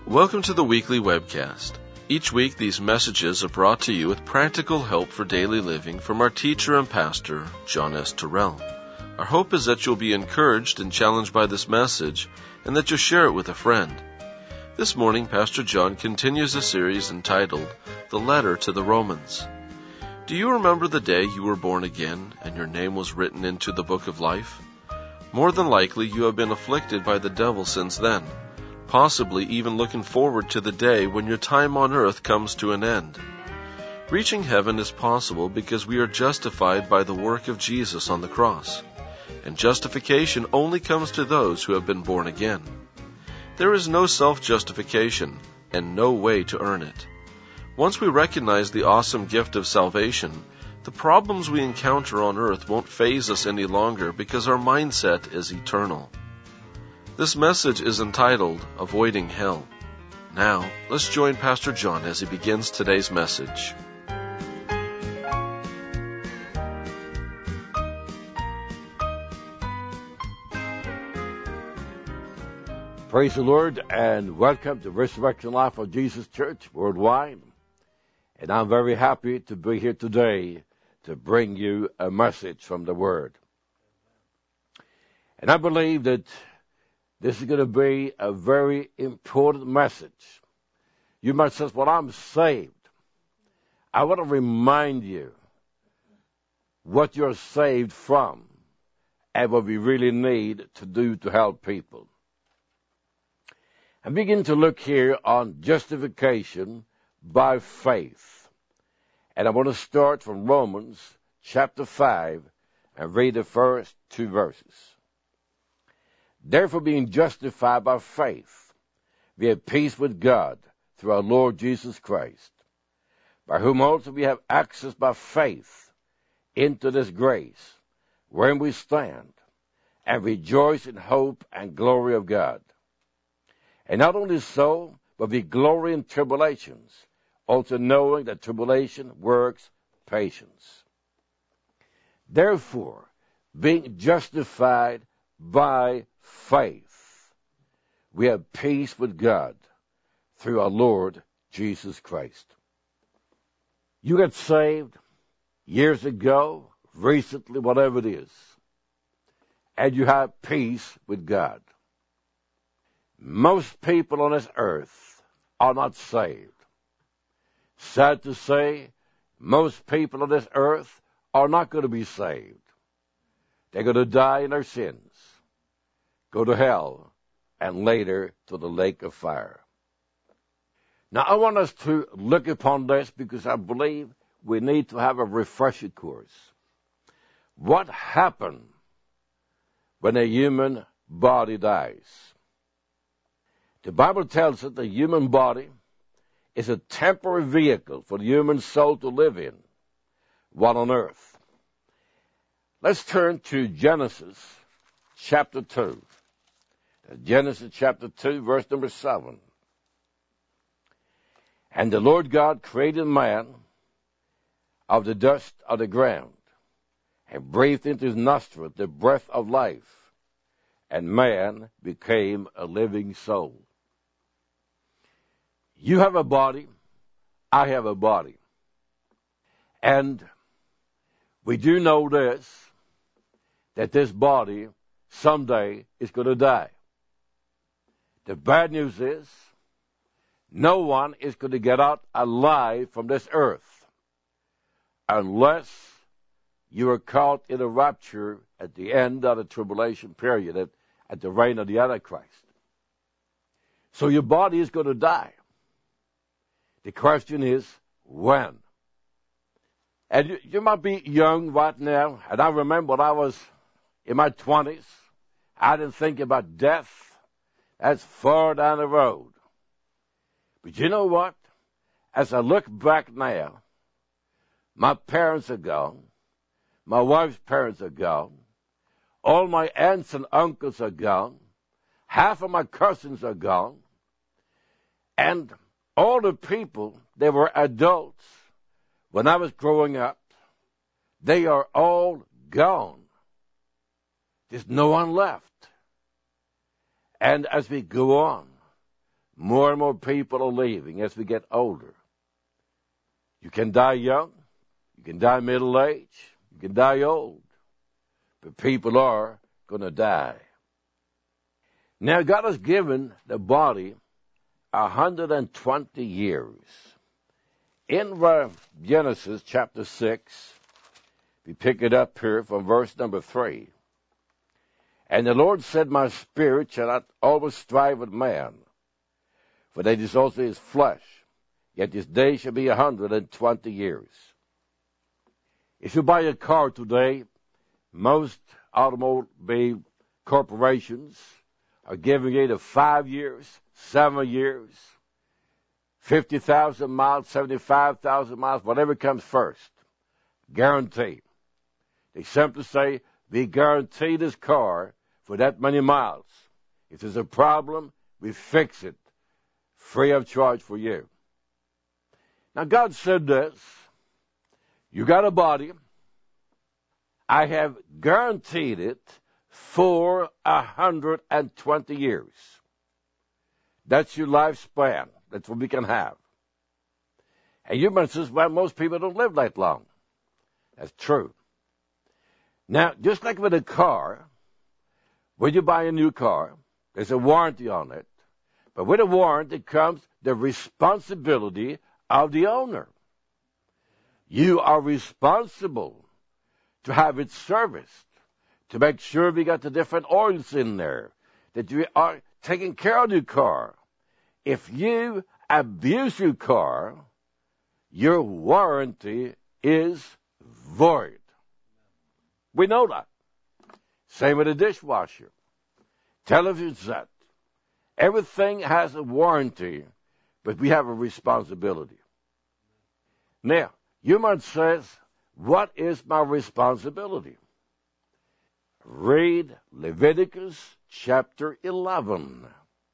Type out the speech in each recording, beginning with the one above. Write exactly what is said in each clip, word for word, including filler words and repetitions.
Welcome to the weekly webcast. Each week, these messages are brought to you with practical help for daily living from our teacher and pastor, John S. Terrell. Our hope is that you'll be encouraged and challenged by this message, and that you'll share it with a friend. This morning, Pastor John continues a series entitled, The Letter to the Romans. Do you remember the day you were born again, and your name was written into the book of life? More than likely, you have been afflicted by the devil since then, possibly even looking forward to the day when your time on earth comes to an end. Reaching heaven is possible because we are justified by the work of Jesus on the cross, and justification only comes to those who have been born again. There is no self-justification and no way to earn it. Once we recognize the awesome gift of salvation, the problems we encounter on earth won't faze us any longer because our mindset is eternal. This message is entitled, Avoiding Hell. Now, let's join Pastor John as he begins today's message. Praise the Lord, and welcome to Resurrection Life of Jesus Church Worldwide. And I'm very happy to be here today to bring you a message from the Word. And I believe that this is going to be a very important message. You might say, well, I'm saved. I want to remind you what you're saved from and what we really need to do to help people. And begin to look here on justification by faith. And I want to start from Romans chapter five and read the first two verses. Therefore, being justified by faith, we have peace with God through our Lord Jesus Christ, by whom also we have access by faith into this grace, wherein we stand, and rejoice in hope and glory of God. And not only so, but we glory in tribulations, also knowing that tribulation works patience. Therefore, being justified by faith, we have peace with God through our Lord Jesus Christ. You got saved years ago, recently, whatever it is, and you have peace with God. Most people on this earth are not saved. Sad to say, most people on this earth are not going to be saved. They're going to die in their sins, go to hell, and later to the lake of fire. Now, I want us to look upon this because I believe we need to have a refresher course. What happened when a human body dies? The Bible tells us the human body is a temporary vehicle for the human soul to live in while on earth. Let's turn to Genesis chapter two. Genesis chapter two, verse number seven. And the Lord God created man of the dust of the ground, and breathed into his nostrils the breath of life, and man became a living soul. You have a body, I have a body. And we do know this, that this body someday is going to die. The bad news is, no one is going to get out alive from this earth unless you are caught in a rapture at the end of the tribulation period, at, at the reign of the Antichrist. So your body is going to die. The question is, when? And you, you might be young right now, and I remember when I was in my twenties, I didn't think about death. That's far down the road. But you know what? As I look back now, my parents are gone. My wife's parents are gone. All my aunts and uncles are gone. Half of my cousins are gone. And all the people that were adults when I was growing up, they are all gone. There's no one left. And as we go on, more and more people are leaving as we get older. You can die young, you can die middle age, you can die old, but people are going to die. Now, God has given the body one hundred twenty years. In Genesis chapter six, we pick it up here from verse number three. And the Lord said, my spirit shall not always strive with man, for that is also his flesh, yet his day shall be one hundred twenty years. If you buy a car today, most automobile corporations are giving you the five years, seven years, fifty thousand miles, seventy-five thousand miles, whatever comes first. Guarantee. They simply say, we guarantee this car for that many miles. If there's a problem, we fix it free of charge for you. Now, God said this, you got a body, I have guaranteed it for one hundred twenty years. That's your lifespan. That's what we can have. And you might say, well, most people don't live that long. That's true. Now, just like with a car, when you buy a new car, there's a warranty on it. But with a warranty comes the responsibility of the owner. You are responsible to have it serviced, to make sure we got the different oils in there, that you are taking care of your car. If you abuse your car, your warranty is void. We know that. Same with a dishwasher, television set. Everything has a warranty, but we have a responsibility. Now, you might say, what is my responsibility? Read Leviticus chapter eleven.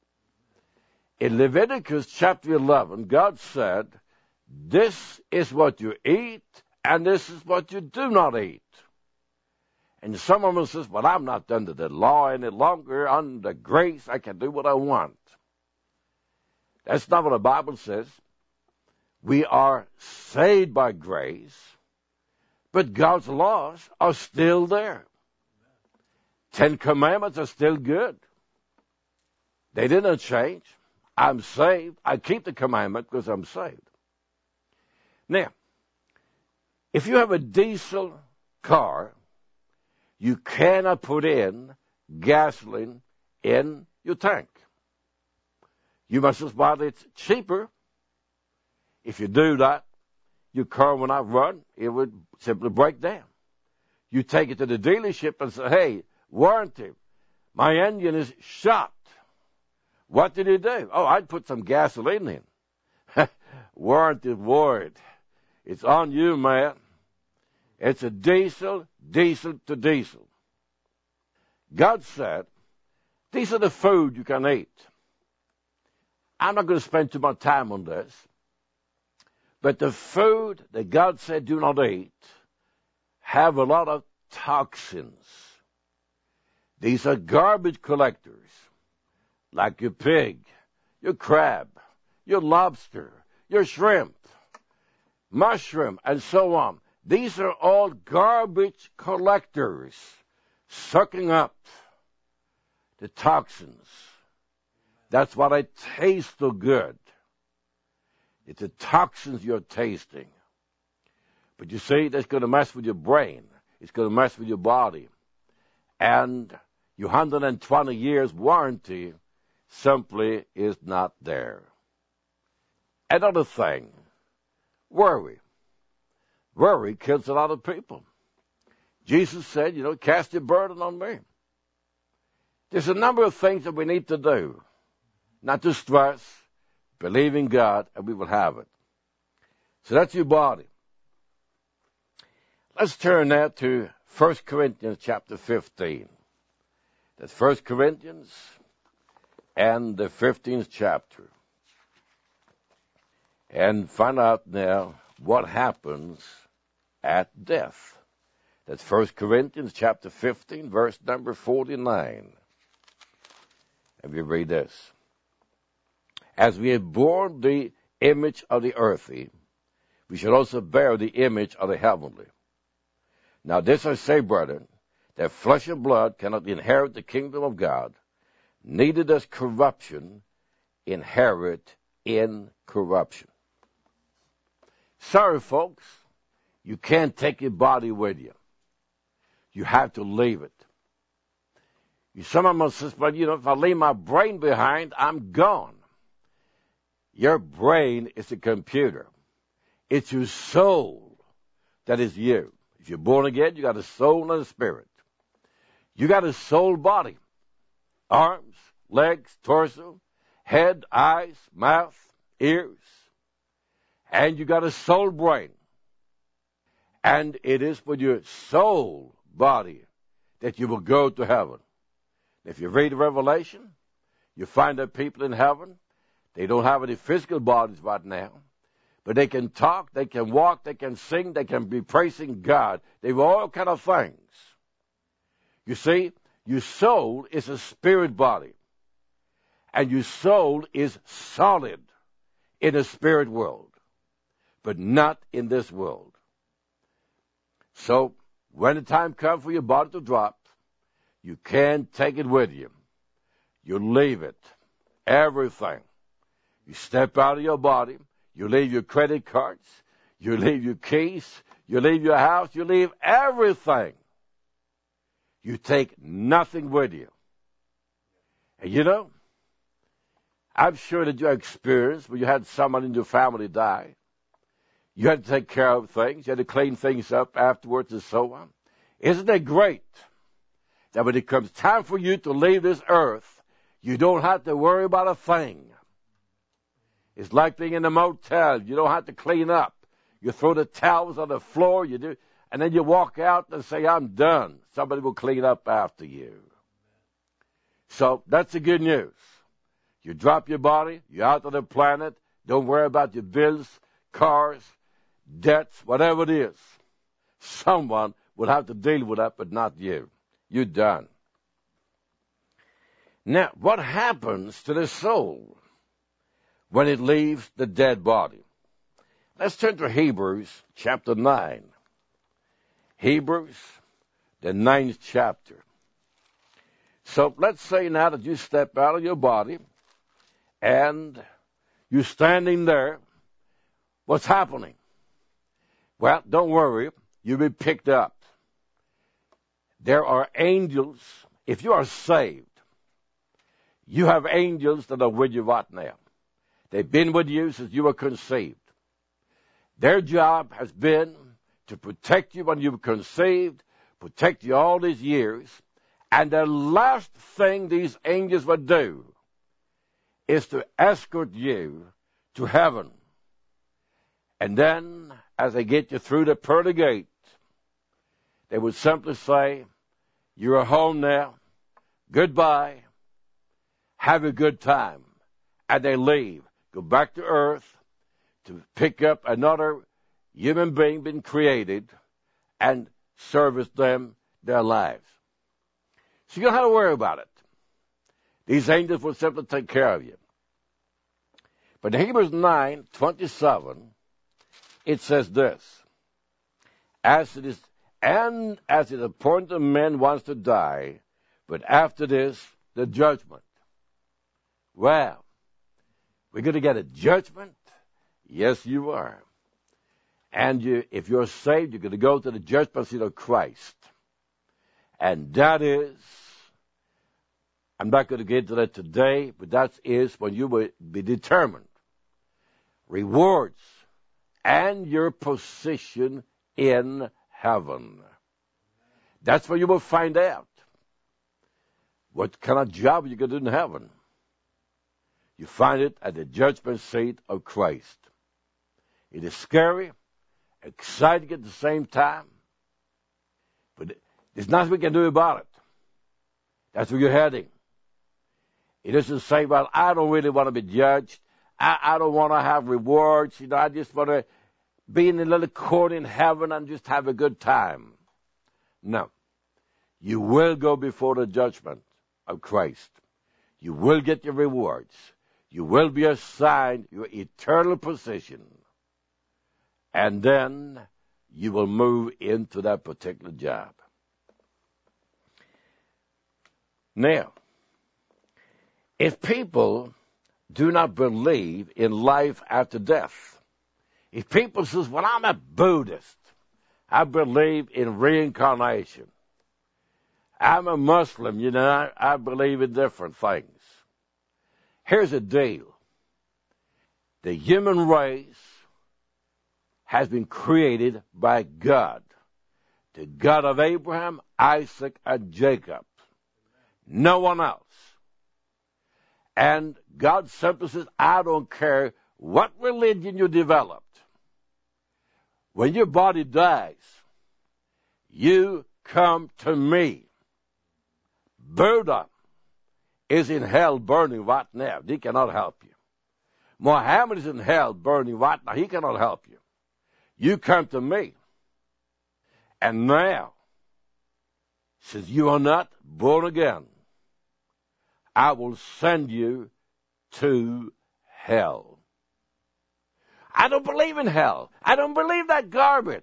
In Leviticus chapter eleven, God said, this is what you eat, and this is what you do not eat. And some of us says, well, I'm not under the law any longer. Under grace, I can do what I want. That's not what the Bible says. We are saved by grace, but God's laws are still there. Ten Commandments are still good. They didn't change. I'm saved. I keep the commandment because I'm saved. Now, if you have a diesel car, you cannot put in gasoline in your tank. You must just buy it cheaper. If you do that, your car will not run. It would simply break down. You take it to the dealership and say, hey, warranty, my engine is shot. What did he do? Oh, I'd put some gasoline in. Warranty void. It's on you, man. It's a diesel, diesel to diesel. God said, these are the food you can eat. I'm not going to spend too much time on this. But the food that God said do not eat have a lot of toxins. These are garbage collectors, like your pig, your crab, your lobster, your shrimp, mushroom, and so on. These are all garbage collectors sucking up the toxins. That's why they taste so good. It's the toxins you're tasting. But you see, that's going to mess with your brain. It's going to mess with your body. And your one hundred twenty years warranty simply is not there. Another thing, worry. Worry kills a lot of people. Jesus said, you know, cast your burden on me. There's a number of things that we need to do. Not to stress, believe in God, and we will have it. So that's your body. Let's turn now to First Corinthians chapter fifteen. That's First Corinthians and the fifteenth chapter. And find out now what happens at death. That's First Corinthians chapter fifteen, verse number forty-nine. And we read this. As we have borne the image of the earthly, we should also bear the image of the heavenly. Now this I say, brethren, that flesh and blood cannot inherit the kingdom of God, neither does corruption inherit incorruption. Sorry, folks, you can't take your body with you. You have to leave it. You, someone says, but you know, if I leave my brain behind, I'm gone. Your brain is a computer. It's your soul that is you. If you're born again, you got a soul and a spirit. You got a soul body. Arms, legs, torso, head, eyes, mouth, ears. And you got a soul brain. And it is with your soul body that you will go to heaven. If you read Revelation, you find that people in heaven, they don't have any physical bodies right now, but they can talk, they can walk, they can sing, they can be praising God. They have all kind of things. You see, your soul is a spirit body, and your soul is solid in the spirit world, but not in this world. So, when the time comes for your body to drop, you can't take it with you. You leave it. Everything. You step out of your body. You leave your credit cards. You leave your keys. You leave your house. You leave everything. You take nothing with you. And you know, I'm sure that you experienced when you had someone in your family die. You had to take care of things. You had to clean things up afterwards and so on. Isn't it great that when it comes time for you to leave this earth, you don't have to worry about a thing? It's like being in a motel. You don't have to clean up. You throw the towels on the floor, you do, and then you walk out and say, I'm done. Somebody will clean up after you. So that's the good news. You drop your body, you're out of the planet, don't worry about your bills, cars, debts, whatever it is. Someone will have to deal with that, but not you. You're done. Now, what happens to the soul when it leaves the dead body? Let's turn to Hebrews chapter nine. Hebrews, the ninth chapter. So let's say now that you step out of your body and you're standing there. What's happening? Well, don't worry. You'll be picked up. There are angels. If you are saved, you have angels that are with you right now. They've been with you since you were conceived. Their job has been to protect you when you were conceived, protect you all these years, and the last thing these angels would do is to escort you to heaven. And then, as they get you through the pearly gate, they would simply say, you're home now, goodbye, have a good time. And they leave, go back to earth to pick up another human being been created and service them their lives. So you don't have to worry about it. These angels will simply take care of you. But in Hebrews nine twenty-seven, it says this, as it is, and as it appointed men once to die, but after this, the judgment. Well, we're going to get a judgment? Yes, you are. And you, if you're saved, you're going to go to the judgment seat of Christ. And that is, I'm not going to get into that today, but that is when you will be determined. Rewards and your position in heaven. That's where you will find out what kind of job you're going to do in heaven. You find it at the judgment seat of Christ. It is scary, exciting at the same time, but there's nothing we can do about it. That's where you're heading. It doesn't say, well, I don't really want to be judged. I, I don't want to have rewards. You know, I just want to be in a little court in heaven and just have a good time. No. You will go before the judgment of Christ. You will get your rewards. You will be assigned your eternal position. And then you will move into that particular job. Now, if people do not believe in life after death, if people say, well, I'm a Buddhist, I believe in reincarnation, I'm a Muslim, you know, I, I believe in different things. Here's the deal. The human race has been created by God, the God of Abraham, Isaac, and Jacob. No one else. And God simply says, I don't care what religion you developed. When your body dies, you come to me. Buddha is in hell burning right now. He cannot help you. Muhammad is in hell burning right now. He cannot help you. You come to me. And now, since you are not born again, I will send you to hell. I don't believe in hell. I don't believe that garbage.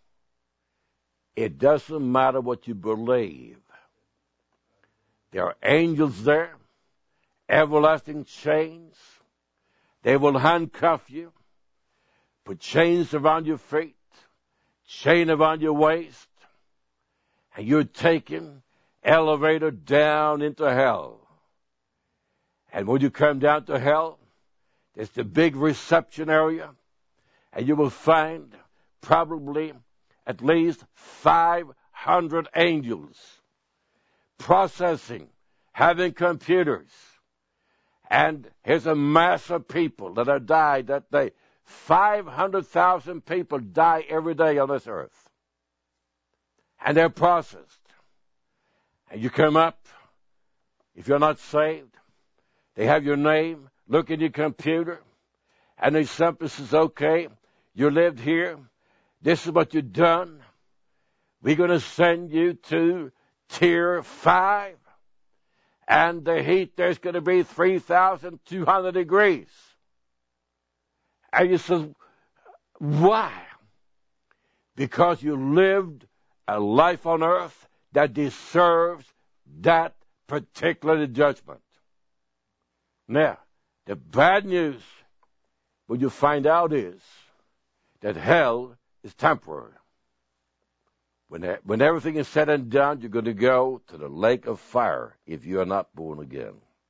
It doesn't matter what you believe. There are angels there, everlasting chains. They will handcuff you, put chains around your feet, chain around your waist, and you're taken elevator down into hell. And when you come down to hell, there's the big reception area, and you will find probably at least five hundred angels processing, having computers. And here's a mass of people that have died that day. five hundred thousand people die every day on this earth. And they're processed. And you come up, if you're not saved, they have your name, look at your computer, and they simply says, okay, you lived here, this is what you've done, we're going to send you to tier five, and the heat there's going to be three thousand two hundred degrees. And you say, why? Because you lived a life on earth that deserves that particular judgment. Now, the bad news, what you find out is that hell is temporary. When, when everything is said and done, you're going to go to the lake of fire if you are not born again.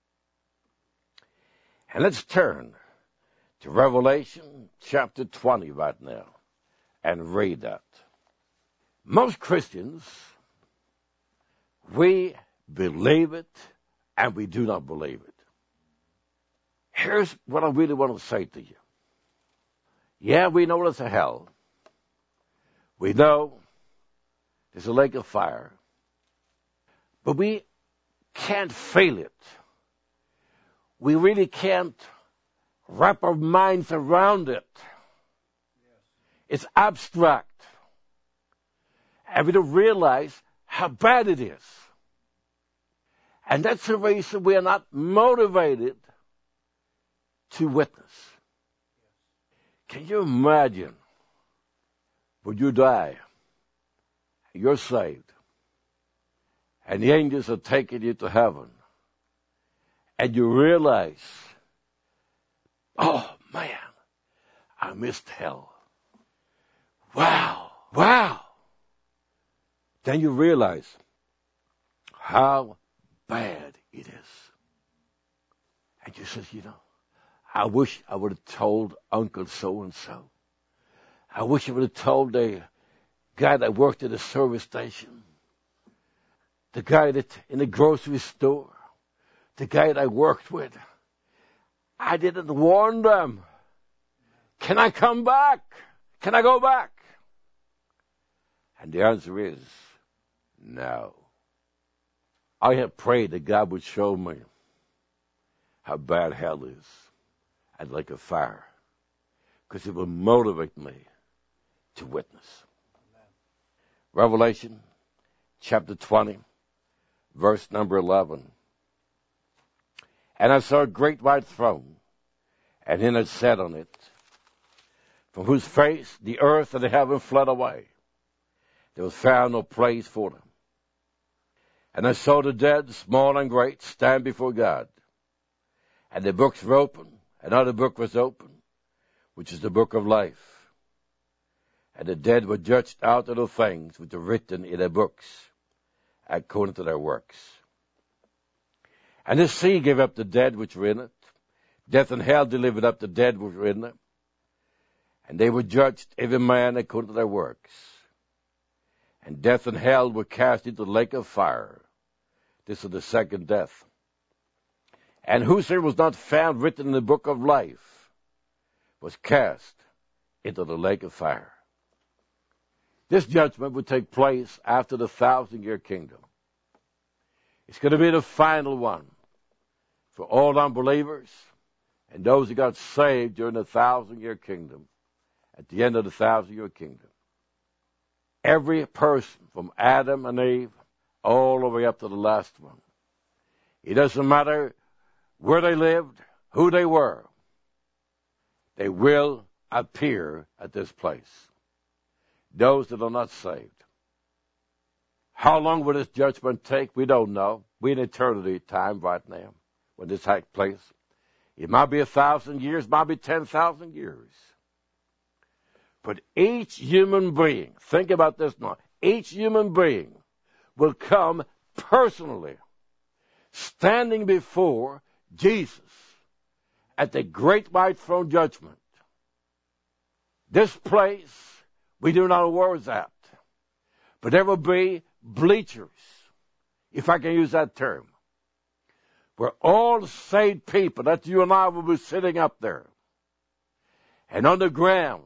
And let's turn to Revelation chapter twenty right now and read that. Most Christians, we believe it and we do not believe it. Here's what I really want to say to you. Yeah, we know there's a hell. We know there's a lake of fire. But we can't feel it. We really can't wrap our minds around it. It's abstract. And we don't realize how bad it is. And that's the reason we are not motivated to witness. Can you imagine when you die, you're saved, and the angels are taking you to heaven, and you realize, oh man, I missed hell. Wow, wow. Then you realize how bad it is. And you say, you know, I wish I would have told Uncle so-and-so. I wish I would have told the guy that worked at the service station, the guy that in the grocery store, the guy that I worked with. I didn't warn them. Can I come back? Can I go back? And the answer is no. I have prayed that God would show me how bad hell is and like a fire, because it will motivate me to witness. Amen. Revelation chapter twenty, verse number eleven. And I saw a great white throne, and him that sat on it, from whose face the earth and the heaven fled away. There was found no place for them. And I saw the dead, small and great, stand before God. And the books were opened. Another book was opened, which is the book of life. And the dead were judged out of the things which are written in the books, according to their works. And the sea gave up the dead which were in it. Death and hell delivered up the dead which were in them. And they were judged, every man according to their works. And death and hell were cast into the lake of fire. This is the second death. And whosoever was not found written in the book of life was cast into the lake of fire. This judgment will take place after the thousand-year kingdom. It's going to be the final one for all unbelievers and those who got saved during the thousand-year kingdom, at the end of the thousand-year kingdom. Every person from Adam and Eve all the way up to the last one. It doesn't matter where they lived, who they were. They will appear at this place. Those that are not saved. How long will this judgment take? We don't know. We're in eternity time right now when this takes place. It might be a thousand years, might be ten thousand years. But each human being, think about this now, each human being will come personally, standing before Jesus at the great white throne judgment. This place, we do not know where it's at, but there will be bleachers, if I can use that term, where all saved people, that's you and I, will be sitting up there. And on the ground,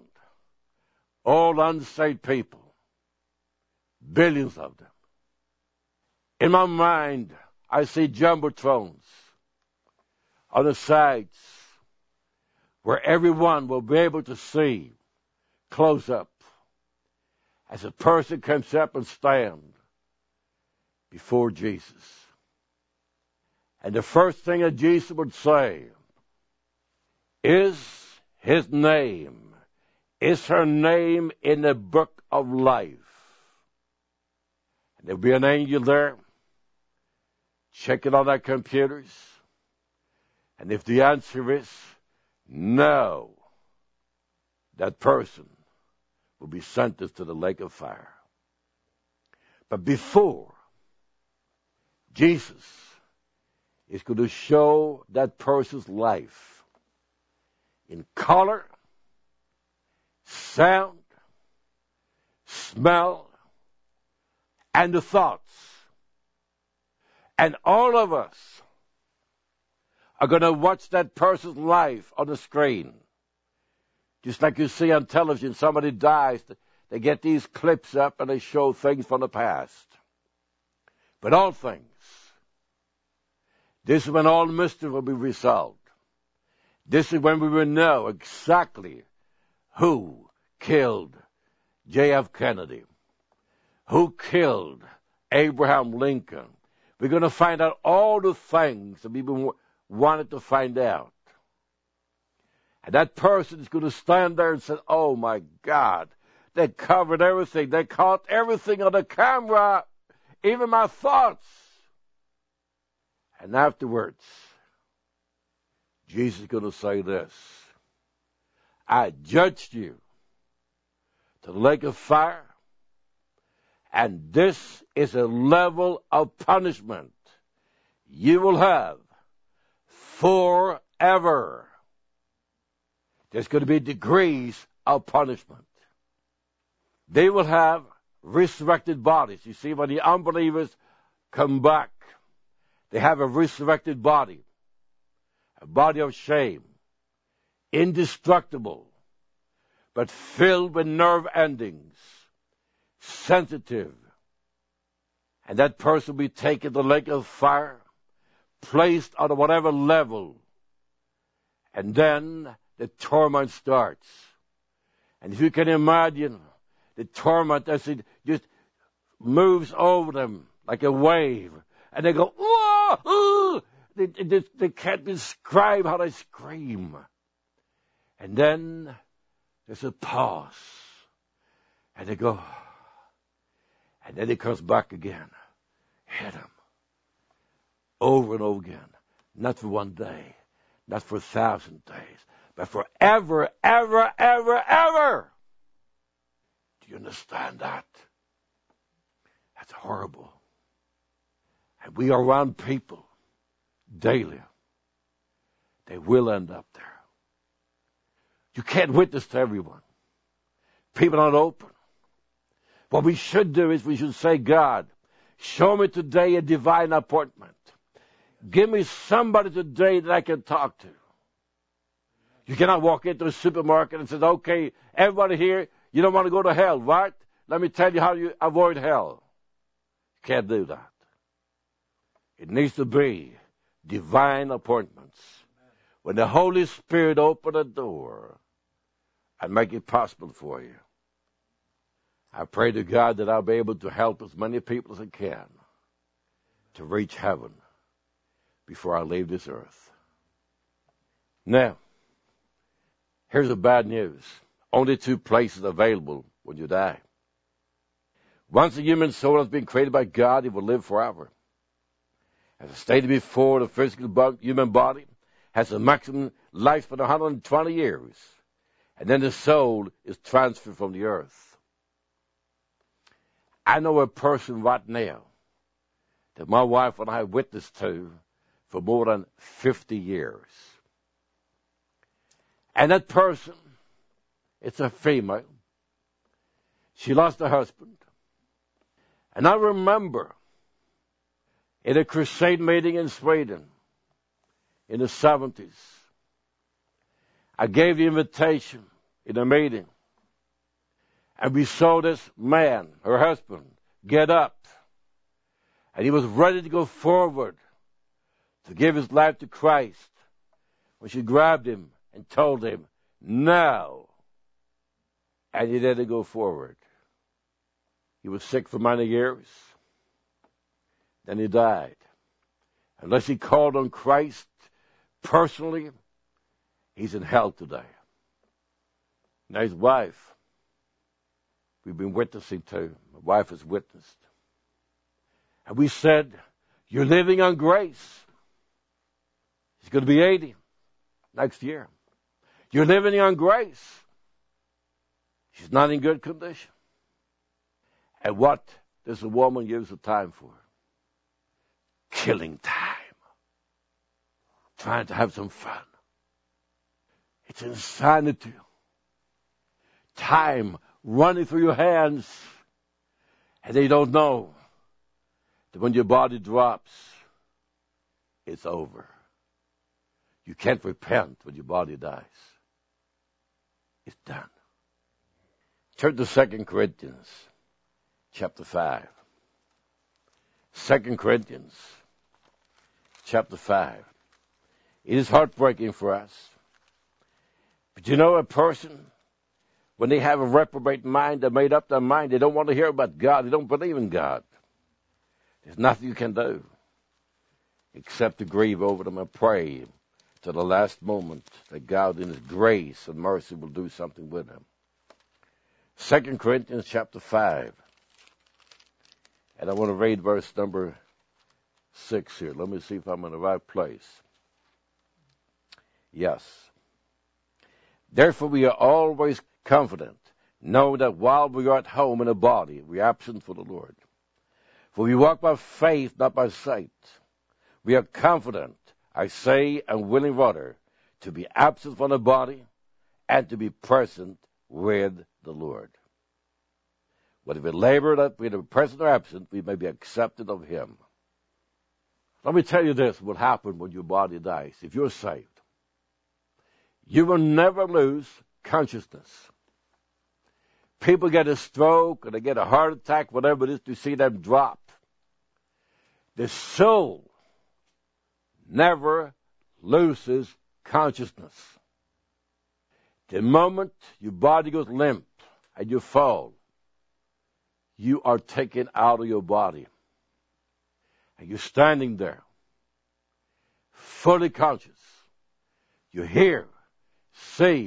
all unsaved people, billions of them. In my mind, I see jumbotrons on the sides where everyone will be able to see close up as a person comes up and stands before Jesus. And the first thing that Jesus would say is his name. Is her name in the book of life? And there'll be an angel there checking on their computers. And if the answer is no, that person will be sentenced to the lake of fire. But before, Jesus is going to show that person's life in color, sound, smell, and the thoughts. And all of us are going to watch that person's life on the screen. Just like you see on television, somebody dies, they get these clips up and they show things from the past. But all things, this is when all mystery will be resolved. This is when we will know exactly who killed J F Kennedy, who killed Abraham Lincoln. We're going to find out all the things that people wanted to find out. And that person is going to stand there and say, oh my God, they covered everything. They caught everything on the camera, even my thoughts. And afterwards, Jesus is going to say this: I judged you to the lake of fire, and this is a level of punishment you will have forever. There's going to be degrees of punishment. They will have resurrected bodies. You see, when the unbelievers come back, they have a resurrected body, a body of shame, indestructible, but filled with nerve endings, sensitive. And that person will be taken to the lake of fire, placed on whatever level, and then the torment starts. And if you can imagine the torment as it just moves over them like a wave, and they go, whoa, ooh! They, they, they can't describe how they scream. And then there's a pause. And they go, and then it comes back again. Hit him. Over and over again. Not for one day. Not for a thousand days. But forever, ever, ever, ever. Do you understand that? That's horrible. And we are around people daily. They will end up there. You can't witness to everyone. People aren't open. What we should do is we should say, God, show me today a divine appointment. Give me somebody today that I can talk to. You cannot walk into a supermarket and say, okay, everybody here, you don't want to go to hell, right? Let me tell you how you avoid hell. You can't do that. It needs to be divine appointments. When the Holy Spirit opens a door and make it possible for you. I pray to God that I'll be able to help as many people as I can to reach heaven before I leave this earth. Now, here's the bad news. Only two places available when you die. Once a human soul has been created by God, it will live forever. As I stated before, the physical human body has a maximum lifespan of one hundred twenty years. And then the soul is transferred from the earth. I know a person right now that my wife and I witnessed to for more than fifty years. And that person, it's a female. She lost her husband. And I remember in a crusade meeting in Sweden in the seventies, I gave the invitation in a meeting. And we saw this man, her husband, get up. And he was ready to go forward to give his life to Christ. When she grabbed him and told him, no. And he didn't go forward. He was sick for many years. Then he died. Unless he called on Christ personally, he's in hell today. Now his wife, we've been witnessing to. My wife has witnessed. And we said, you're living on grace. He's going to be eighty next year. You're living on grace. She's not in good condition. And what does a woman use the time for? Killing time. Trying to have some fun. It's insanity. Time running through your hands, and they don't know that when your body drops, it's over. You can't repent when your body dies. It's done. Turn to Second Corinthians chapter five. Second Corinthians chapter five. It is heartbreaking for us. But you know, a person, when they have a reprobate mind, they made up their mind, they don't want to hear about God, they don't believe in God. There's nothing you can do except to grieve over them and pray to the last moment that God in His grace and mercy will do something with them. Second Corinthians chapter five. And I want to read verse number six here. Let me see if I'm in the right place. Yes. Therefore we are always confident, knowing that while we are at home in the body, we are absent for the Lord. For we walk by faith, not by sight. We are confident, I say, and willing rather, to be absent from the body and to be present with the Lord. Whether we labor that we are present or absent, we may be accepted of Him. Let me tell you this, what happens when your body dies. If you're saved, you will never lose consciousness. People get a stroke or they get a heart attack, whatever it is, to see them drop. The soul never loses consciousness. The moment your body goes limp and you fall, you are taken out of your body. And you're standing there, fully conscious. You hear, see,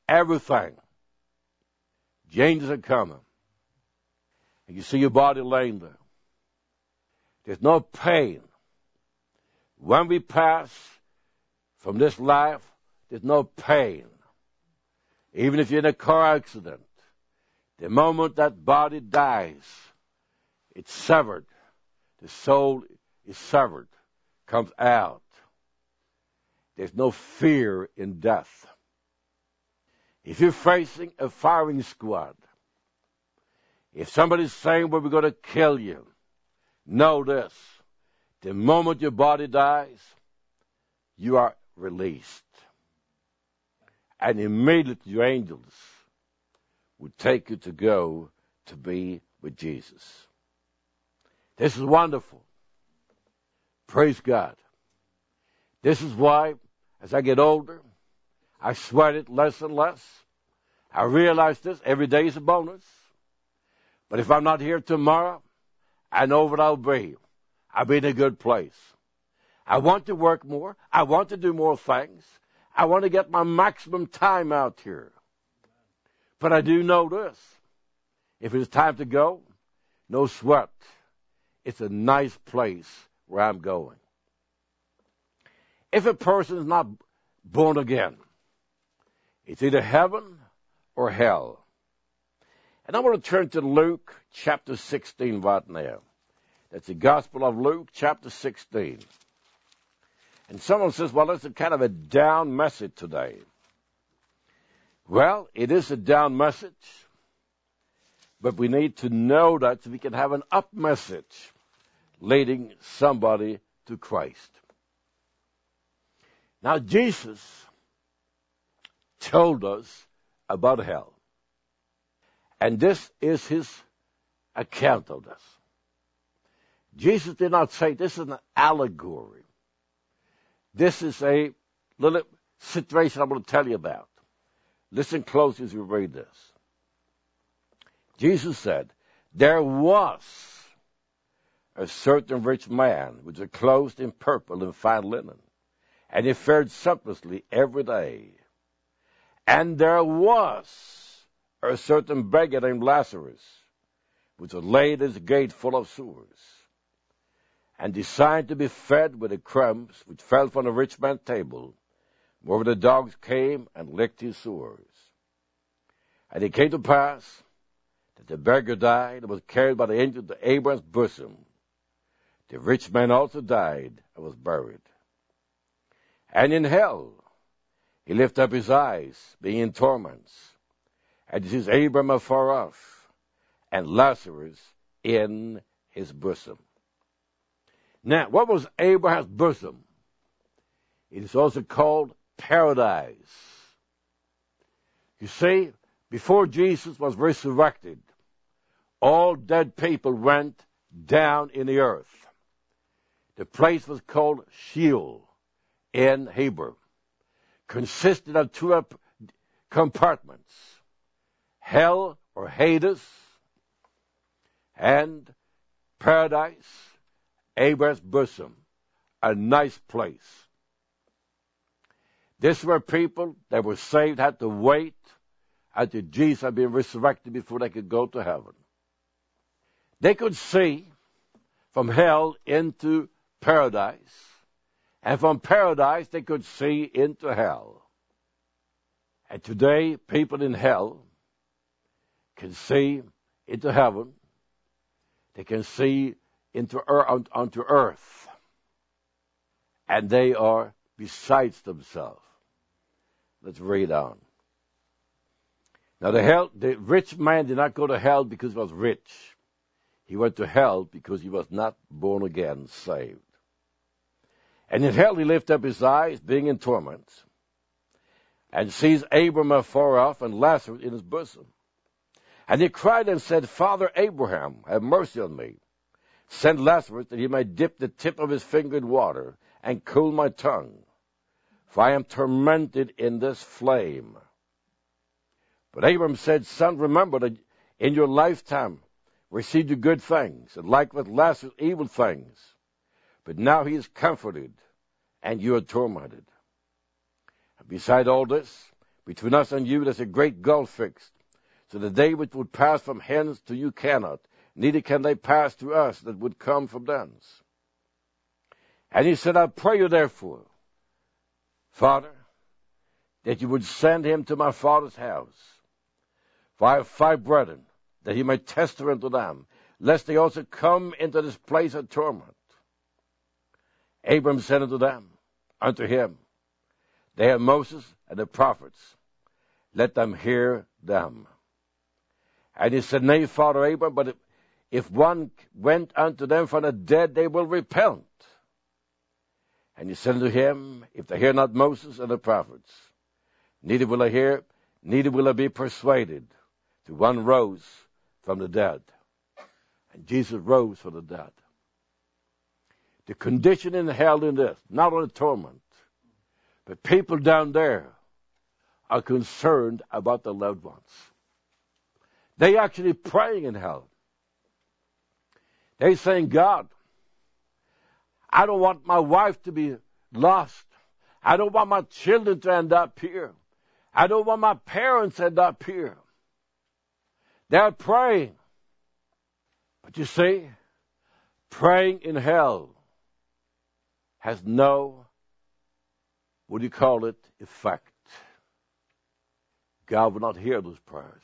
everything. The angels are coming. And you see your body laying there. There's no pain. When we pass from this life, there's no pain. Even if you're in a car accident, the moment that body dies, it's severed. The soul is severed, comes out. There's no fear in death. If you're facing a firing squad, if somebody's saying, well, we're going to kill you, know this. The moment your body dies, you are released. And immediately your angels will take you to go to be with Jesus. This is wonderful. Praise God. This is why, as I get older, I sweat it less and less. I realize this. Every day is a bonus. But if I'm not here tomorrow, I know what I'll be. I'll be in a good place. I want to work more. I want to do more things. I want to get my maximum time out here. But I do know this. If it's time to go, no sweat. It's a nice place where I'm going. If a person is not born again, it's either heaven or hell. And I want to turn to Luke chapter sixteen right now. That's the Gospel of Luke chapter sixteen. And someone says, well, it's a kind of a down message today. Well, it is a down message, but we need to know that so we can have an up message leading somebody to Christ. Now, Jesus told us about hell. And this is his account of this. Jesus did not say this is an allegory. This is a little situation I'm going to tell you about. Listen closely as you read this. Jesus said, there was a certain rich man which was clothed in purple and fine linen, and he fared sumptuously every day. And there was a certain beggar named Lazarus, which was laid at his gate full of sores, and designed to be fed with the crumbs which fell from the rich man's table. Moreover, the dogs came and licked his sores. And it came to pass that the beggar died and was carried by the angel to Abraham's bosom. The rich man also died and was buried. And in hell he lifted up his eyes, being in torments, and he sees Abraham afar off, and Lazarus in his bosom. Now, what was Abraham's bosom? It is also called paradise. You see, before Jesus was resurrected, all dead people went down in the earth. The place was called Sheol in Hebrew, consisted of two compartments, hell or Hades, and paradise, Abraham's bosom, a nice place. This is where people that were saved had to wait until Jesus had been resurrected before they could go to heaven. They could see from hell into paradise, and from paradise they could see into hell. And today, people in hell can see into heaven. They can see into earth, onto earth, and they are besides themselves. Let's read on. Now, the hell, the rich man did not go to hell because he was rich. He went to hell because he was not born again, saved. And in hell he lifted up his eyes, being in torments, and sees Abraham afar off and Lazarus in his bosom. And he cried and said, Father Abraham, have mercy on me. Send Lazarus that he may dip the tip of his finger in water and cool my tongue, for I am tormented in this flame. But Abraham said, Son, remember that in your lifetime received you good things, and likewise Lazarus evil things. But now he is comforted, and you are tormented. And beside all this, Between us and you there's a great gulf fixed, so that they which would pass from hence to you cannot, neither can they pass to us that would come from thence. And he said, I pray you therefore, Father, that you would send him to my father's house. For I have five brethren, that he may tester unto them, lest they also come into this place of torment. Abram said unto them, unto him, they have Moses and the prophets, let them hear them. And he said, Nay, Father Abram, but if, if one went unto them from the dead, they will repent. And he said unto him, if they hear not Moses and the prophets, neither will they hear, neither will they be persuaded, till one rose from the dead. And Jesus rose from the dead. The condition in hell in this, not only torment, but people down there are concerned about their loved ones. They actually praying in hell. They saying, God, I don't want my wife to be lost. I don't want my children to end up here. I don't want my parents to end up here. They're praying. But you see, praying in hell has no, what do you call it, effect. God will not hear those prayers.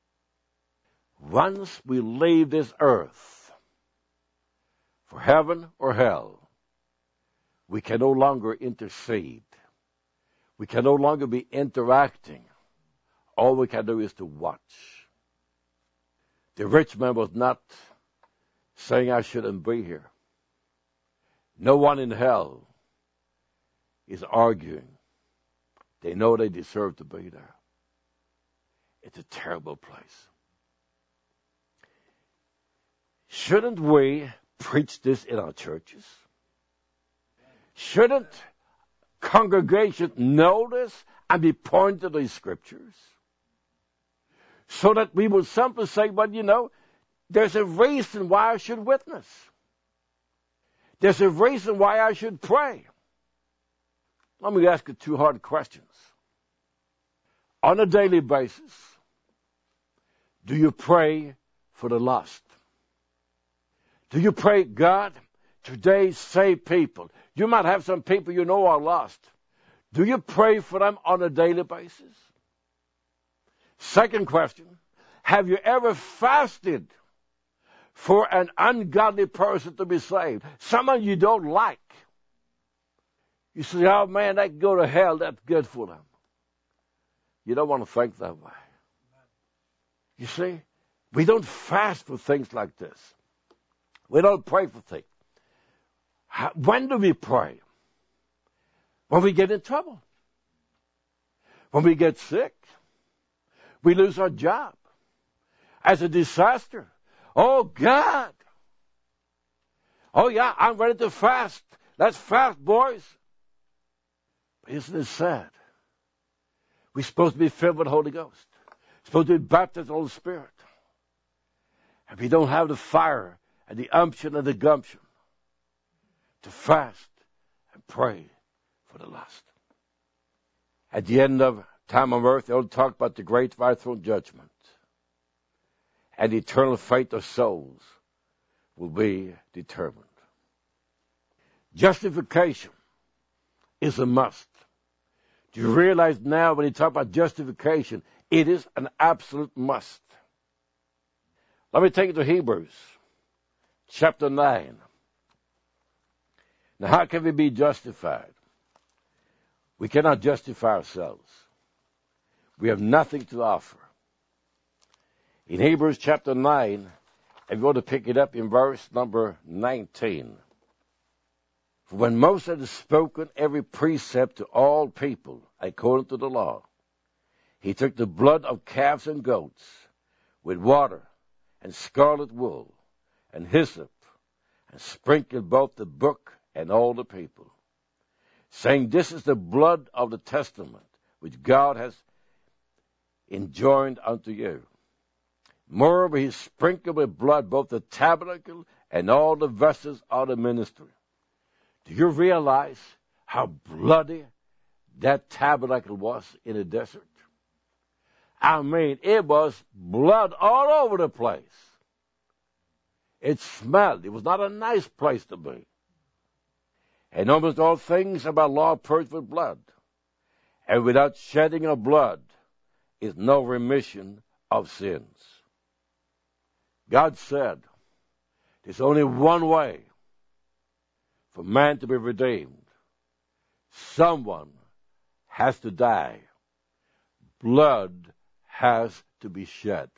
Once we leave this earth for heaven or hell, we can no longer intercede. We can no longer be interacting. All we can do is to watch. The rich man was not saying I shouldn't be here. No one in hell is arguing. They know they deserve to be there. It's a terrible place. Shouldn't we preach this in our churches? Shouldn't congregations know this and be pointed to these scriptures? So that we will simply say, well, you know, there's a reason why I should witness. There's a reason why I should pray. Let me ask you two hard questions. On a daily basis, do you pray for the lost? Do you pray, God, today save people? You might have some people you know are lost. Do you pray for them on a daily basis? Second question, have you ever fasted for an ungodly person to be saved? Someone you don't like. You say, oh man, they can go to hell, that's good for them. You don't want to think that way. You see, we don't fast for things like this. We don't pray for things. How, when do we pray? When we get in trouble. When we get sick. We lose our job. As a disaster. Oh, God. Oh, yeah, I'm ready to fast. Let's fast, boys. But isn't it sad? We're supposed to be filled with the Holy Ghost. We're supposed to be baptized in the Holy Spirit. And we don't have the fire and the umption and the gumption to fast and pray for the lost. At the end of time on earth, they'll talk about the great white throne judgment. And the eternal fate of souls will be determined. Justification is a must. Do you realize now when you talk about justification, it is an absolute must. Let me take you to Hebrews chapter nine. Now, how can we be justified? We cannot justify ourselves. We have nothing to offer. In Hebrews chapter nine, I'm going to pick it up in verse number nineteen. For when Moses had spoken every precept to all people according to the law, he took the blood of calves and goats with water and scarlet wool and hyssop and sprinkled both the book and all the people, saying, this is the blood of the testament which God has enjoined unto you. Moreover, he sprinkled with blood both the tabernacle and all the vessels of the ministry. Do you realize how bloody that tabernacle was in the desert? I mean, it was blood all over the place. It smelled. It was not a nice place to be. And almost all things about law purged with blood. And without shedding of blood is no remission of sins. God said, there's only one way for man to be redeemed. Someone has to die. Blood has to be shed.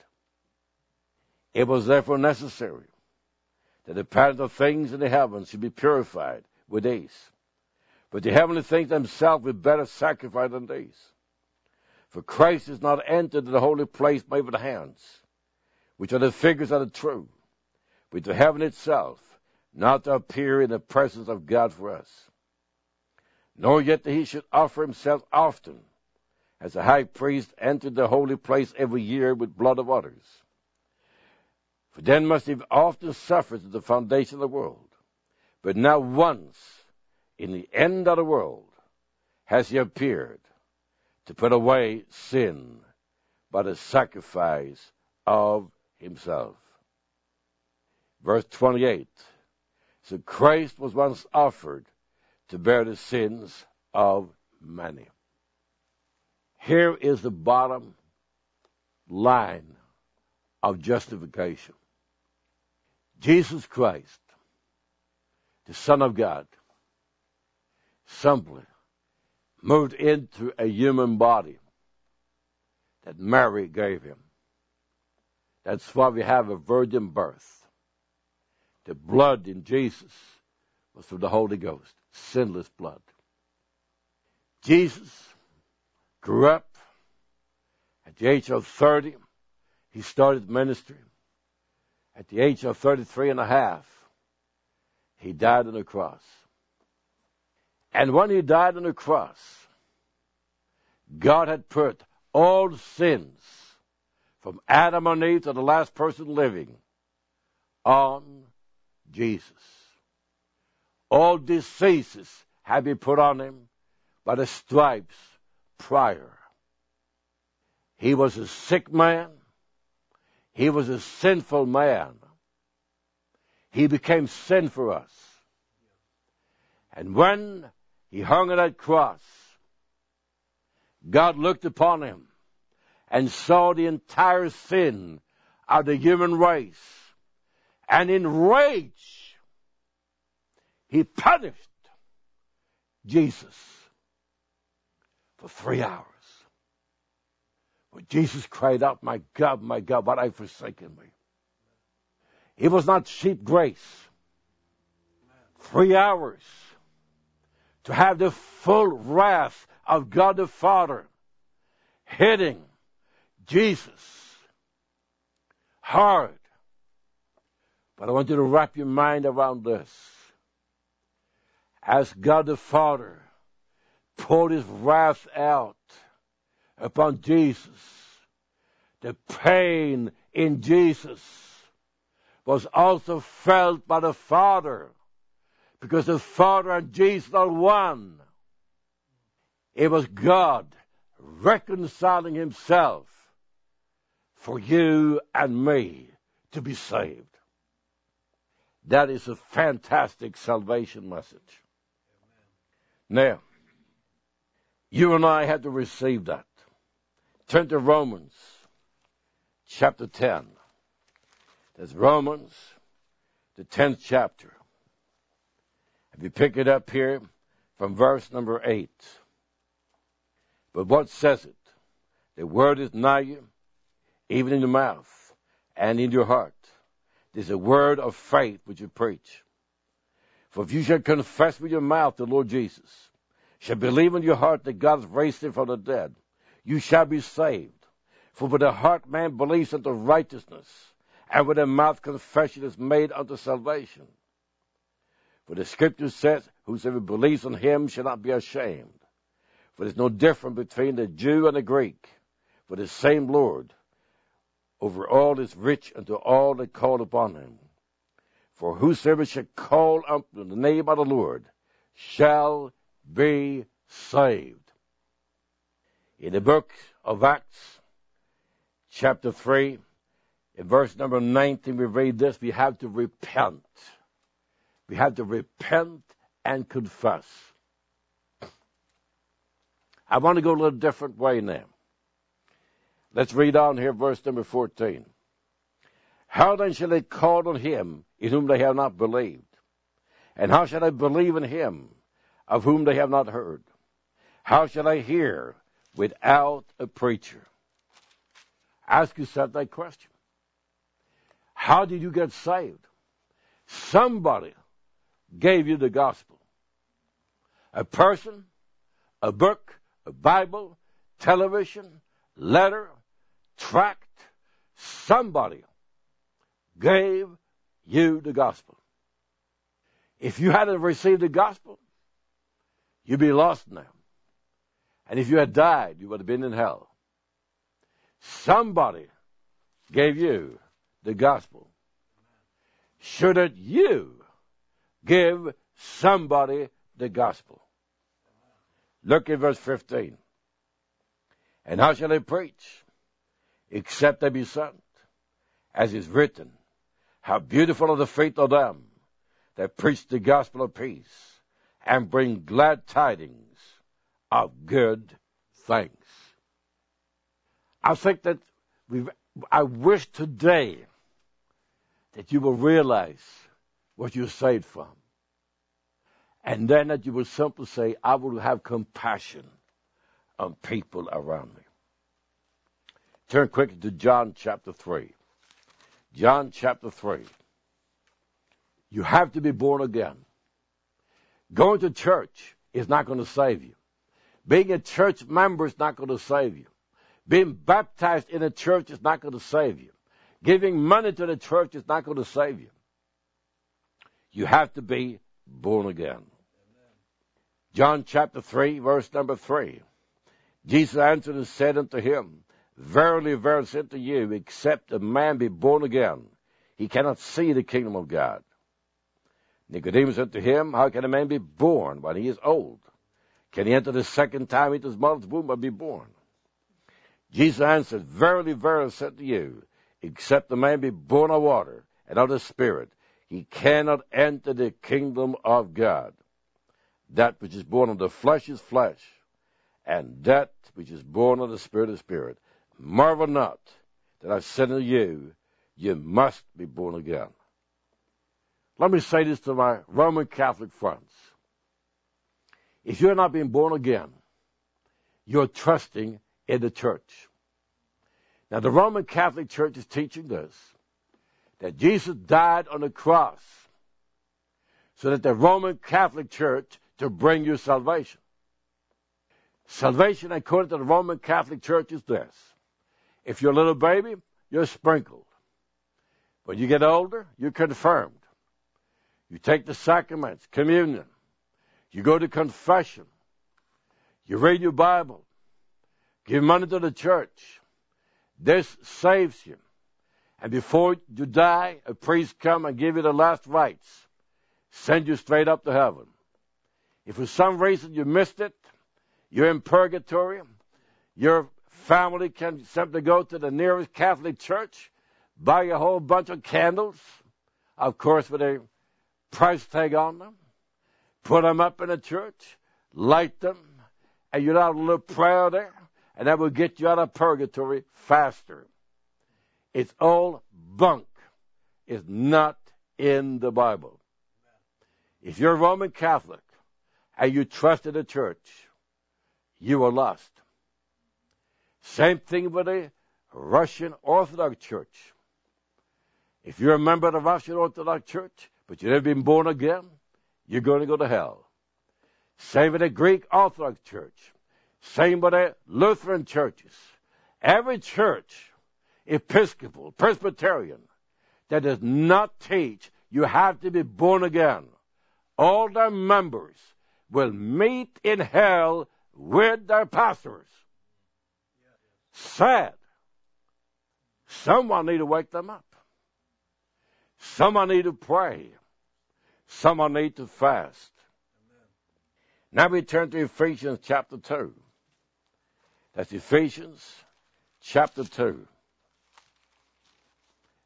It was therefore necessary that the pattern of things in the heavens should be purified with these. But the heavenly things themselves were better sacrificed than these. For Christ is not entered the holy place made with hands, which are the figures of the true, but to heaven itself, not to appear in the presence of God for us. Nor yet that he should offer himself often, as the high priest entered the holy place every year with blood of others. For then must he often suffer at the foundation of the world. But now once, in the end of the world, has he appeared to put away sin by the sacrifice of himself. Verse twenty-eight. So Christ was once offered to bear the sins of many. Here is the bottom line of justification. Jesus Christ, the Son of God, simply moved into a human body that Mary gave him. That's why we have a virgin birth. The blood in Jesus was from the Holy Ghost, sinless blood. Jesus grew up. At the age of thirty, he started ministry. At the age of thirty-three and a half, he died on the cross. And when he died on the cross, God had put all sins from Adam and Eve to the last person living on Jesus. All diseases had been put on him by the stripes prior. He was a sick man. He was a sinful man. He became sin for us. And when he hung on that cross, God looked upon him and saw the entire sin of the human race. And in rage, he punished Jesus for three hours. But Jesus cried out, my God, my God, why have you forsaken me? It was not cheap grace. Three hours to have the full wrath of God the Father hitting Jesus hard. But I want you to wrap your mind around this. As God the Father poured his wrath out upon Jesus, the pain in Jesus was also felt by the Father, because the Father and Jesus are one. It was God reconciling himself for you and me to be saved. That is a fantastic salvation message. Now, you and I had to receive that. Turn to Romans chapter ten. That's Romans, the tenth chapter. If you pick it up here from verse number eight. But what says it? The word is nigh you, even in your mouth and in your heart. There's a word of faith which you preach. For if you shall confess with your mouth the Lord Jesus, shall believe in your heart that God has raised him from the dead, you shall be saved. For with the heart man believes unto righteousness, and with the mouth confession is made unto salvation. For the scripture says, whosoever believes on him shall not be ashamed. For there's no difference between the Jew and the Greek, for the same Lord over all is rich unto all that call upon him. For whosoever shall call upon the name of the Lord shall be saved. In the book of Acts, chapter three, in verse number nineteen, we read this: we have to repent. We have to repent and confess. I want to go a little different way now. Let's read on here, verse number fourteen. How then shall they call on him in whom they have not believed? And how shall they believe in him of whom they have not heard? How shall they hear without a preacher? Ask yourself that question. How did you get saved? Somebody gave you the gospel. A person, a book, a Bible, television, letter, tract. Somebody gave you the gospel. If you hadn't received the gospel, you'd be lost now. And if you had died, you would have been in hell. Somebody gave you the gospel. Shouldn't you give somebody the gospel? Look at verse fifteen. And how shall they preach, except they be sent? As is written, how beautiful are the feet of them that preach the gospel of peace and bring glad tidings of good things. I think that we I wish today that you will realize what you're saved from. And then that you will simply say, I will have compassion on people around me. Turn quickly to John chapter three. John chapter three. You have to be born again. Going to church is not going to save you. Being a church member is not going to save you. Being baptized in a church is not going to save you. Giving money to the church is not going to save you. You have to be born again. Amen. John chapter three, verse number three. Jesus answered and said unto him, Verily, verily, I say unto you, except a man be born again, he cannot see the kingdom of God. Nicodemus said to him, How can a man be born when he is old? Can he enter the second time into his mother's womb and be born? Jesus answered, Verily, verily, I say unto you, except a man be born of water and of the Spirit, he cannot enter the kingdom of God. That which is born of the flesh is flesh, and that which is born of the Spirit is spirit. Marvel not that I said unto you, you must be born again. Let me say this to my Roman Catholic friends. If you're not being born again, you're trusting in the church. Now, the Roman Catholic Church is teaching this, that Jesus died on the cross so that the Roman Catholic Church to bring you salvation. Salvation, according to the Roman Catholic Church, is this. If you're a little baby, you're sprinkled. When you get older, you're confirmed. You take the sacraments, communion. You go to confession. You read your Bible. Give money to the church. This saves you. And before you die, a priest come and give you the last rites. Send you straight up to heaven. If for some reason you missed it, you're in purgatory, your family can simply go to the nearest Catholic church, buy a whole bunch of candles, of course with a price tag on them, put them up in a church, light them, and you'll have a little prayer there, and that will get you out of purgatory faster. It's all bunk. It's not in the Bible. If you're Roman Catholic and you trust in the church, you are lost. Same thing with the Russian Orthodox Church. If you're a member of the Russian Orthodox Church, but you've never been born again, you're going to go to hell. Same with the Greek Orthodox Church. Same with the Lutheran churches. Every church, Episcopal, Presbyterian, that does not teach you have to be born again, all their members will meet in hell with their pastors. Sad. Someone need to wake them up. Someone need to pray. Someone need to fast. Now we turn to Ephesians chapter two. That's Ephesians chapter two.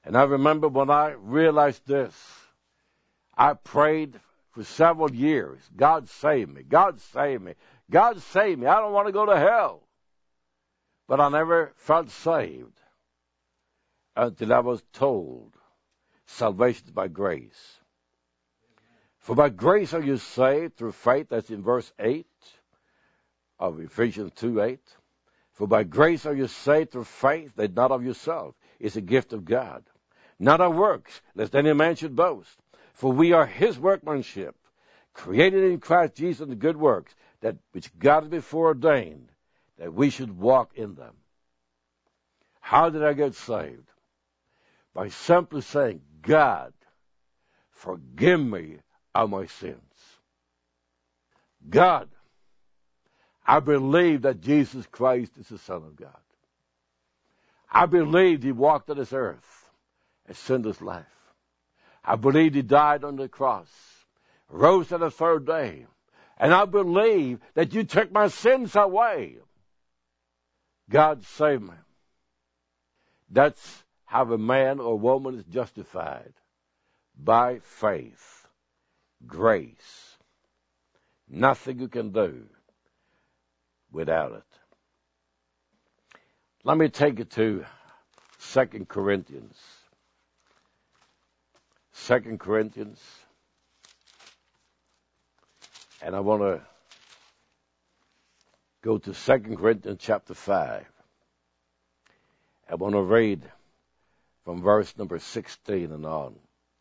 And I remember when I realized this, I prayed for several years. God save me. God save me. God save me. I don't want to go to hell. But I never felt saved until I was told salvation is by grace. For by grace are you saved through faith. That's in verse eight of Ephesians two eight. For by grace are you saved through faith, that not of yourself. It's a gift of God. Not of works, lest any man should boast. For we are his workmanship, created in Christ Jesus in the good works, that which God has before ordained, that we should walk in them. How did I get saved? By simply saying, God, forgive me of my sins. God, I believe that Jesus Christ is the Son of God. I believed he walked on this earth and sinless life. I believed he died on the cross, rose on the third day, and I believe that you took my sins away. God save me. That's how a man or woman is justified. By faith, grace. Nothing you can do without it. Let me take it to Second Corinthians. Second Corinthians. And I want to go to Second Corinthians chapter five. I want to read from verse number sixteen and on.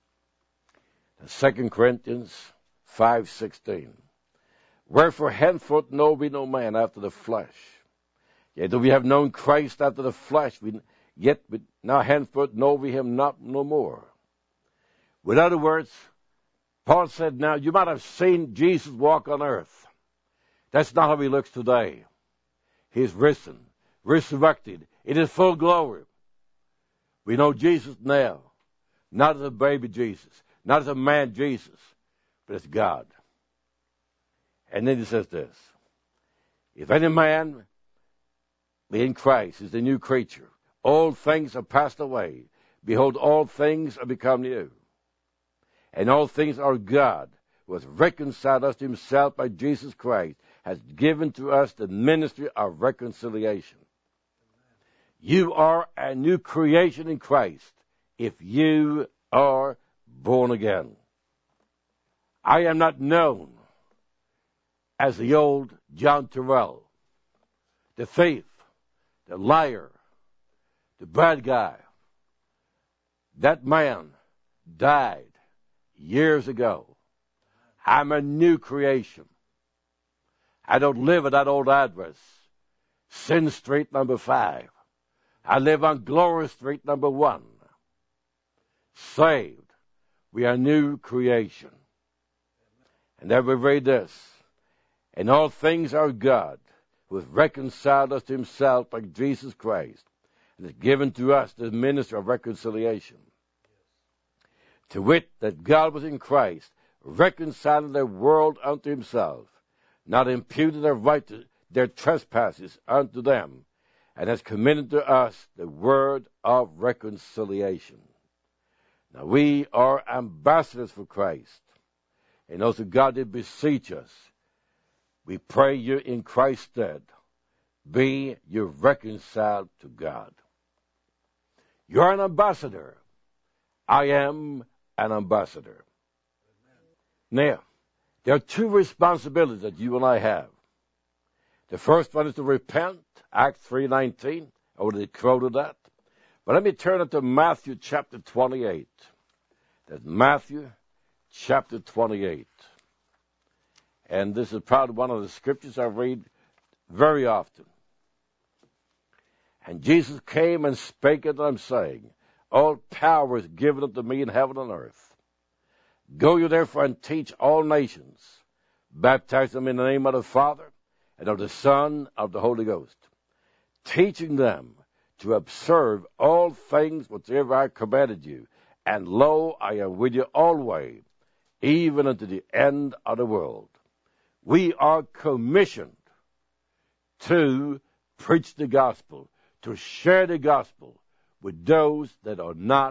Second Corinthians five sixteen. Wherefore henceforth know we no man after the flesh. Yet though we have known Christ after the flesh, we, yet we, now henceforth know we him not no more. With other words, Paul said, now you might have seen Jesus walk on earth. That's not how he looks today. He's risen, resurrected, in his full glory. We know Jesus now, not as a baby Jesus, not as a man Jesus, but as God. And then he says this, if any man be in Christ is a new creature, all things are passed away. Behold, all things are become new. And all things are God, who has reconciled us to himself by Jesus Christ, has given to us the ministry of reconciliation. You are a new creation in Christ if you are born again. I am not known as the old John Terrell, the thief, the liar, the bad guy. That man died years ago. I'm a new creation. I don't live at that old address, Sin Street number five. I live on Glory Street number one. Saved. We are new creation. And then we read this. And all things are God, who has reconciled us to himself by Jesus Christ, and has given to us the ministry of reconciliation. To wit, that God was in Christ, reconciling the world unto himself, not imputing their right to their trespasses unto them, and has committed to us the word of reconciliation. Now we are ambassadors for Christ, and also God did beseech us. We pray you in Christ's stead, be you reconciled to God. You're an ambassador. I am an ambassador. Amen. Now, there are two responsibilities that you and I have. The first one is to repent, Acts three nineteen. I already quoted that. But let me turn it to Matthew chapter twenty-eight. That's Matthew chapter twenty-eight. And this is probably one of the scriptures I read very often. And Jesus came and spake unto them, saying, all power is given unto me in heaven and earth. Go you therefore and teach all nations, baptize them in the name of the Father, and of the Son, of the Holy Ghost, teaching them to observe all things whatsoever I commanded you. And lo, I am with you always, even unto the end of the world. We are commissioned to preach the gospel, to share the gospel with those that are not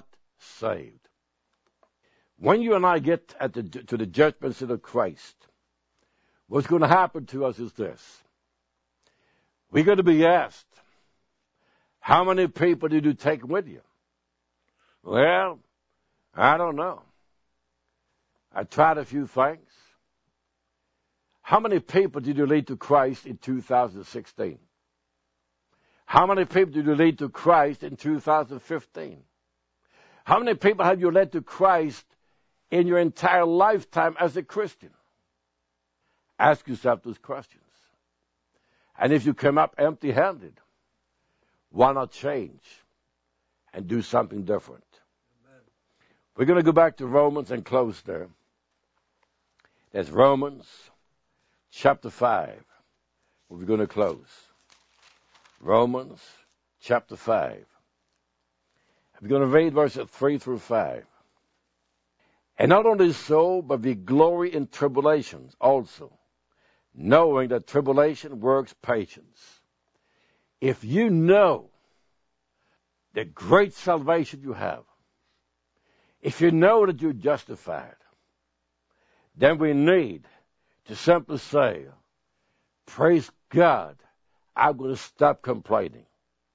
saved. When you and I get at the, to the judgment seat of Christ, what's going to happen to us is this. We're going to be asked, how many people did you take with you? Well, I don't know. I tried a few things. How many people did you lead to Christ in two thousand sixteen? How many people did you lead to Christ in two thousand fifteen? How many people have you led to Christ in your entire lifetime as a Christian? Ask yourself those questions. And if you come up empty-handed, why not change and do something different? Amen. We're going to go back to Romans and close there. That's Romans chapter five. We're going to close. Romans chapter five. We're going to read verses three through five. And not only so, but we glory in tribulations also, knowing that tribulation works patience. If you know the great salvation you have, if you know that you're justified, then we need to simply say, praise God, I'm going to stop complaining.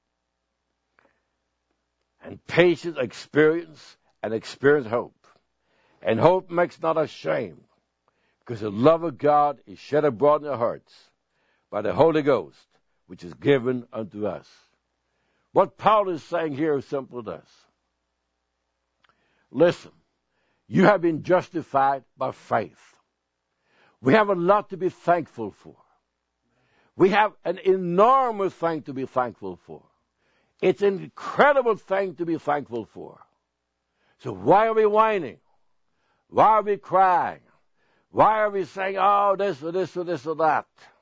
And patience experience and experience hope. And hope makes not ashamed, because the love of God is shed abroad in our hearts by the Holy Ghost, which is given unto us. What Paul is saying here is simple as this. Listen, you have been justified by faith. We have a lot to be thankful for. We have an enormous thing to be thankful for. It's an incredible thing to be thankful for. So why are we whining? Why are we crying? Why are we saying, oh, this or this or this or that?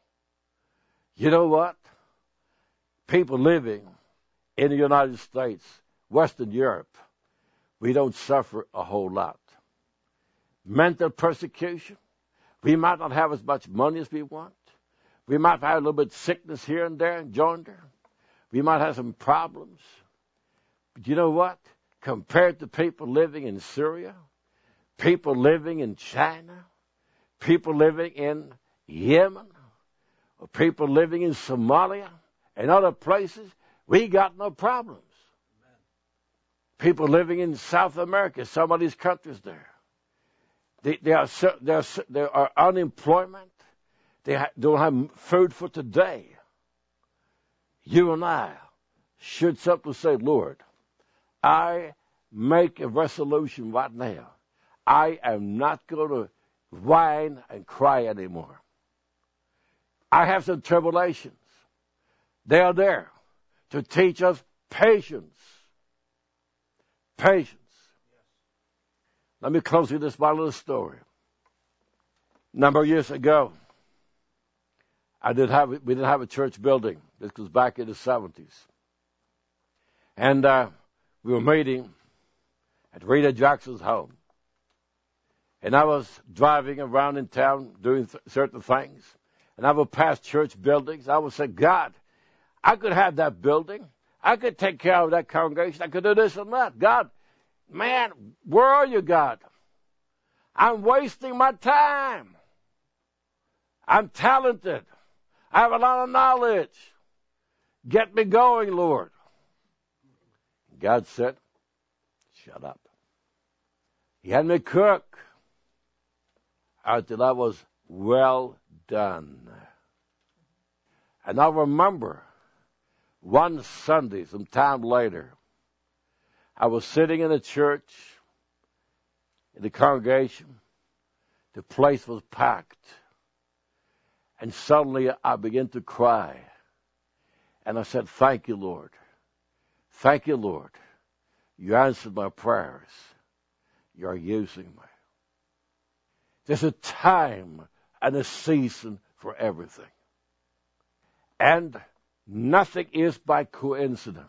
You know what? People living in the United States, Western Europe, we don't suffer a whole lot. Mental persecution. We might not have as much money as we want. We might have a little bit of sickness here and there and yonder. We might have some problems. But you know what? Compared to people living in Syria, people living in China, people living in Yemen, or people living in Somalia and other places, we got no problems. Amen. People living in South America, some of these countries there, they, they are, they are, they are unemployment. They ha- don't have food for today. You and I should simply say, Lord, I make a resolution right now. I am not going to whine and cry anymore. I have some tribulations. They are there to teach us patience. Patience. Let me close with this one little story. A number of years ago, I did have we didn't have a church building. This was back in the seventies, and uh, we were meeting at Rita Jackson's home. And I was driving around in town doing th- certain things, and I would pass church buildings. I would say, God, I could have that building. I could take care of that congregation. I could do this and that. God, man, where are you, God? I'm wasting my time. I'm talented. I have a lot of knowledge. Get me going, Lord. God said, shut up. He had me cook until I was well done. And I remember one Sunday, some time later, I was sitting in a church, in the congregation. The place was packed. And suddenly I began to cry. And I said, thank you, Lord. Thank you, Lord. You answered my prayers. You are using me. There's a time and a season for everything. And nothing is by coincidence.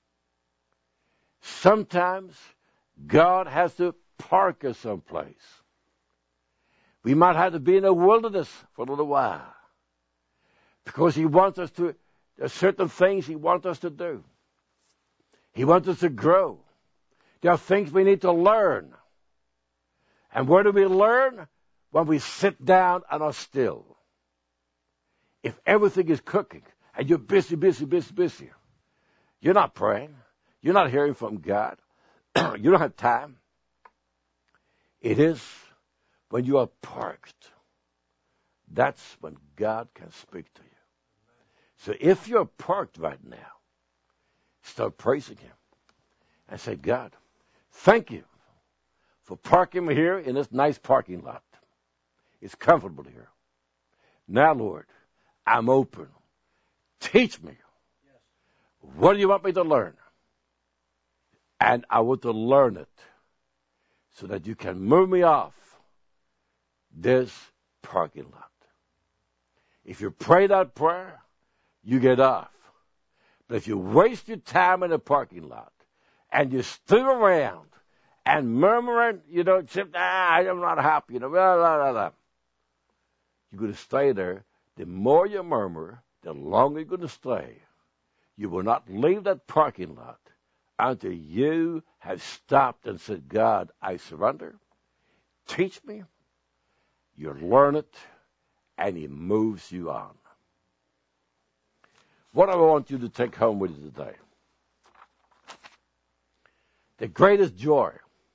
Sometimes God has to park us someplace. We might have to be in a wilderness for a little while. Because He wants us to, there's certain things He wants us to do. He wants us to grow. There are things we need to learn. And where do we learn? When we sit down and are still. If everything is cooking and you're busy, busy, busy, busy, you're not praying. You're not hearing from God. You don't have time. It is when you are parked. That's when God can speak to you. So if you're parked right now, start praising Him and say, God, thank you for parking me here in this nice parking lot. It's comfortable here. Now, Lord, I'm open. Teach me. What do you want me to learn? And I want to learn it so that you can move me off this parking lot. If you pray that prayer, you get off. But if you waste your time in a parking lot and you stood around and murmuring, you know, ah, I'm not happy, you know, blah, blah, blah, blah. You're going to stay there. The more you murmur, the longer you're going to stay. You will not leave that parking lot until you have stopped and said, God, I surrender. Teach me. You learn it, and He moves you on. What I want you to take home with you today. The greatest joy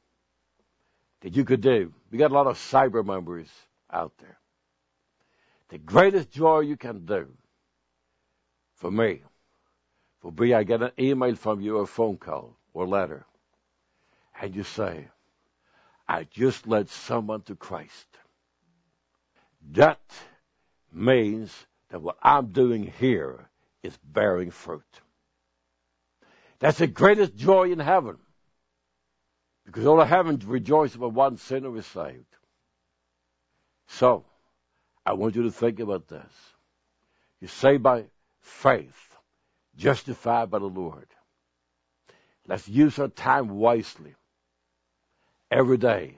that you could do. We got a lot of cyber members out there. The greatest joy you can do for me will be I get an email from you, or a phone call, or letter, and you say, I just led someone to Christ. That means that what I'm doing here is bearing fruit. That's the greatest joy in heaven, because all of heaven rejoices when one sinner is saved. So, I want you to think about this. You're saved by faith, justified by the Lord. Let's use our time wisely. Every day,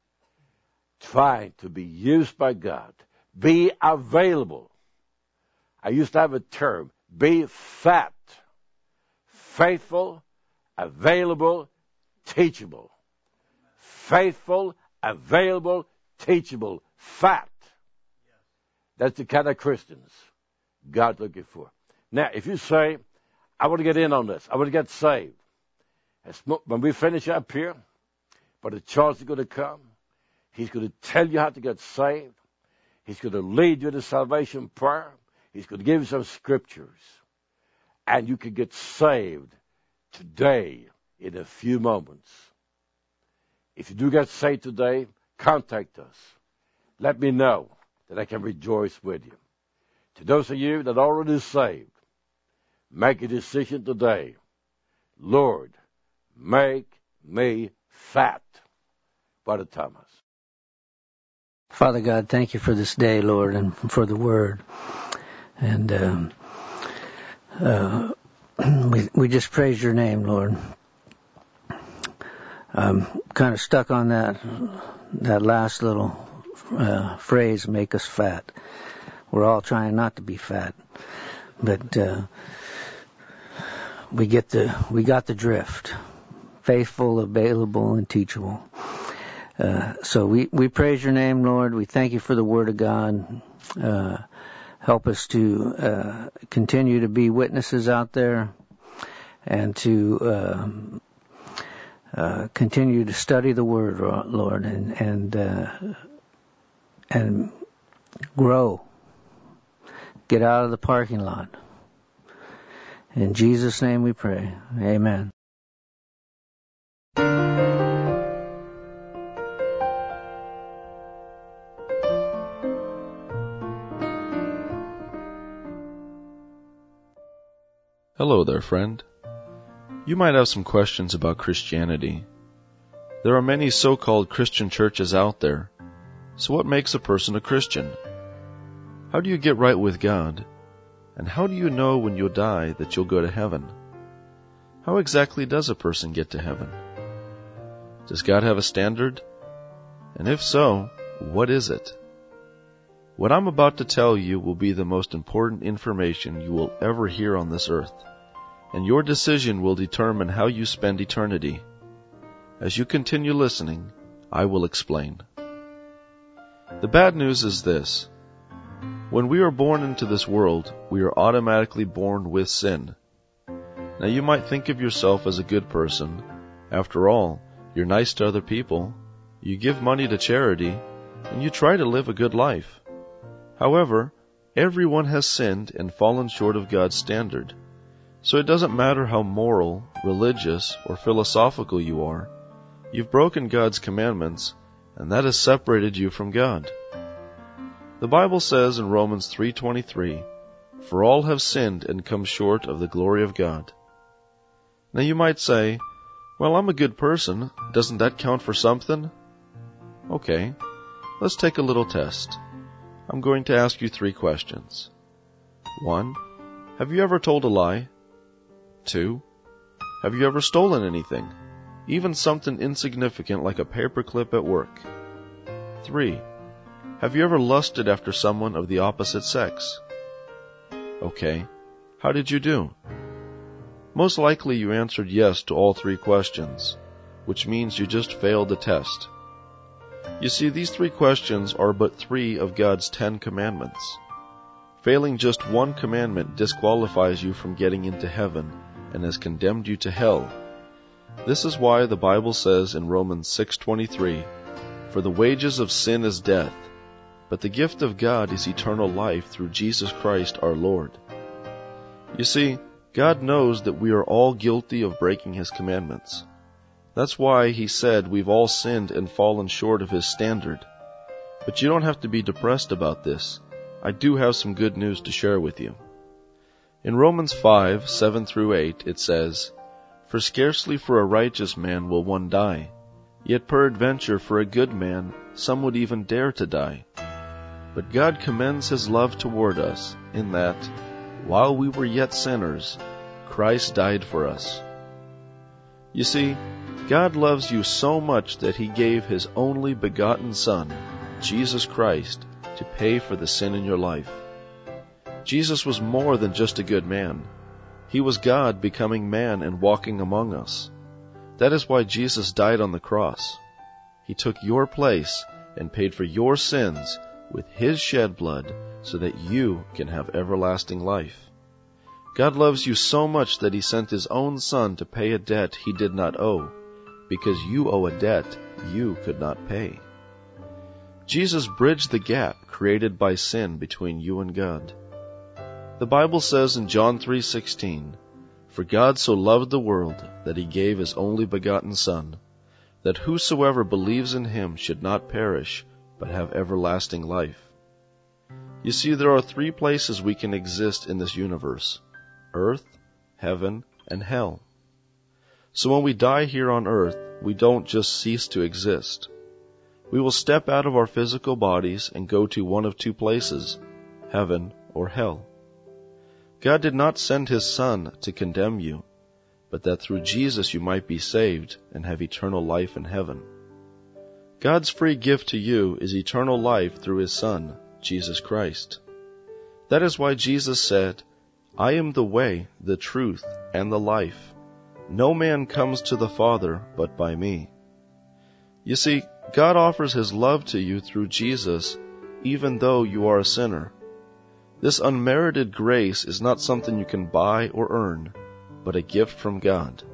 trying to be used by God. Be available. I used to have a term, be fat, faithful, available, teachable. Faithful, available, teachable, fat. That's the kind of Christians God's looking for. Now, if you say, I want to get in on this, I want to get saved. When we finish up here, Brother Charles is going to come. He's going to tell you how to get saved. He's going to lead you to salvation prayer. He's going to give you some scriptures. And you can get saved today in a few moments. If you do get saved today, contact us. Let me know that I can rejoice with you. To those of you that are already saved, make a decision today. Lord, make me fat. Brother Thomas. Father God, thank you for this day, Lord, and for the word. And um, uh, we, we just praise your name, Lord. I'm kind of stuck on that that last little uh, phrase, make us fat. We're all trying not to be fat, but uh, we get the we got the drift. Faithful, available, and teachable. Uh, so we, we praise your name, Lord. We thank you for the word of God. Uh, help us to uh, continue to be witnesses out there and to uh, uh, continue to study the word, Lord, and and uh, and grow. Get out of the parking lot. In Jesus' name we pray. Amen. Hello there, friend. You might have some questions about Christianity. There are many so-called Christian churches out there. So what makes a person a Christian? How do you get right with God? And how do you know when you'll die that you'll go to heaven? How exactly does a person get to heaven? Does God have a standard? And if so, what is it? What I'm about to tell you will be the most important information you will ever hear on this earth, and your decision will determine how you spend eternity. As you continue listening, I will explain. The bad news is this. When we are born into this world, we are automatically born with sin. Now you might think of yourself as a good person. After all, you're nice to other people, you give money to charity, and you try to live a good life. However, everyone has sinned and fallen short of God's standard. So it doesn't matter how moral, religious, or philosophical you are, you've broken God's commandments, and that has separated you from God. The Bible says in Romans three twenty-three, "For all have sinned and come short of the glory of God." Now you might say, "Well, I'm a good person. Doesn't that count for something?" Okay, let's take a little test. I'm going to ask you three questions. One, have you ever told a lie? Two, have you ever stolen anything, even something insignificant like a paperclip at work? Three, have you ever lusted after someone of the opposite sex? Okay, how did you do? Most likely you answered yes to all three questions, which means you just failed the test. You see, these three questions are but three of God's Ten Commandments. Failing just one commandment disqualifies you from getting into heaven and has condemned you to hell. This is why the Bible says in Romans six twenty-three, "For the wages of sin is death, but the gift of God is eternal life through Jesus Christ our Lord." You see, God knows that we are all guilty of breaking His commandments. That's why He said we've all sinned and fallen short of His standard. But you don't have to be depressed about this. I do have some good news to share with you. In Romans five, seven through eight, it says, "For scarcely for a righteous man will one die, yet peradventure for a good man some would even dare to die. But God commends His love toward us, in that, while we were yet sinners, Christ died for us." You see, God loves you so much that He gave His only begotten Son, Jesus Christ, to pay for the sin in your life. Jesus was more than just a good man. He was God becoming man and walking among us. That is why Jesus died on the cross. He took your place and paid for your sins with His shed blood so that you can have everlasting life. God loves you so much that He sent His own Son to pay a debt He did not owe, because you owe a debt you could not pay. Jesus bridged the gap created by sin between you and God. The Bible says in John three sixteen, "For God so loved the world that He gave His only begotten Son, that whosoever believes in Him should not perish, but have everlasting life." You see, there are three places we can exist in this universe: earth, heaven, and hell. So when we die here on earth, we don't just cease to exist. We will step out of our physical bodies and go to one of two places, heaven or hell. God did not send His Son to condemn you, but that through Jesus you might be saved and have eternal life in heaven. God's free gift to you is eternal life through His Son, Jesus Christ. That is why Jesus said, "I am the way, the truth, and the life. No man comes to the Father but by me." You see, God offers His love to you through Jesus, even though you are a sinner. This unmerited grace is not something you can buy or earn, but a gift from God.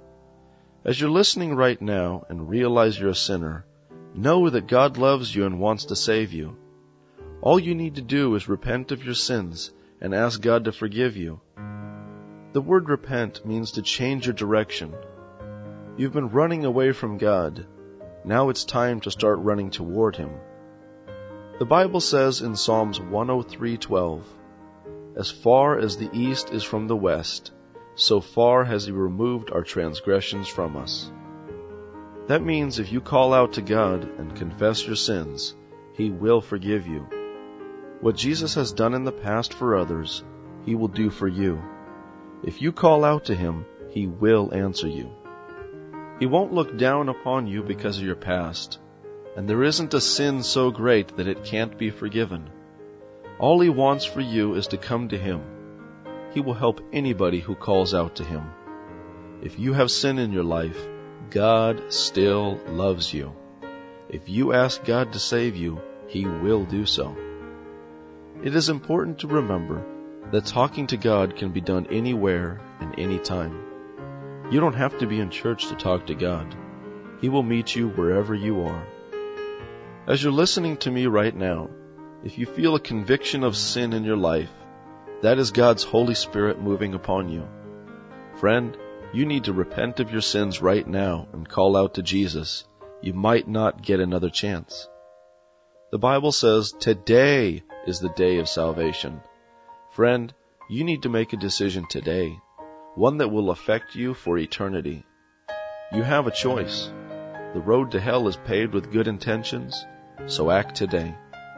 As you're listening right now and realize you're a sinner, know that God loves you and wants to save you. All you need to do is repent of your sins and ask God to forgive you. The word repent means to change your direction. You've been running away from God. Now it's time to start running toward Him. The Bible says in Psalms one oh three twelve, "As far as the east is from the west, so far has He removed our transgressions from us." That means if you call out to God and confess your sins, He will forgive you. What Jesus has done in the past for others, He will do for you. If you call out to Him, He will answer you. He won't look down upon you because of your past, and there isn't a sin so great that it can't be forgiven. All He wants for you is to come to Him. He will help anybody who calls out to Him. If you have sin in your life, God still loves you. If you ask God to save you, He will do so. It is important to remember that talking to God can be done anywhere and anytime. You don't have to be in church to talk to God. He will meet you wherever you are. As you're listening to me right now, if you feel a conviction of sin in your life, that is God's Holy Spirit moving upon you. Friend, you need to repent of your sins right now and call out to Jesus. You might not get another chance. The Bible says today is the day of salvation. Friend, you need to make a decision today, one that will affect you for eternity. You have a choice. The road to hell is paved with good intentions, so act today.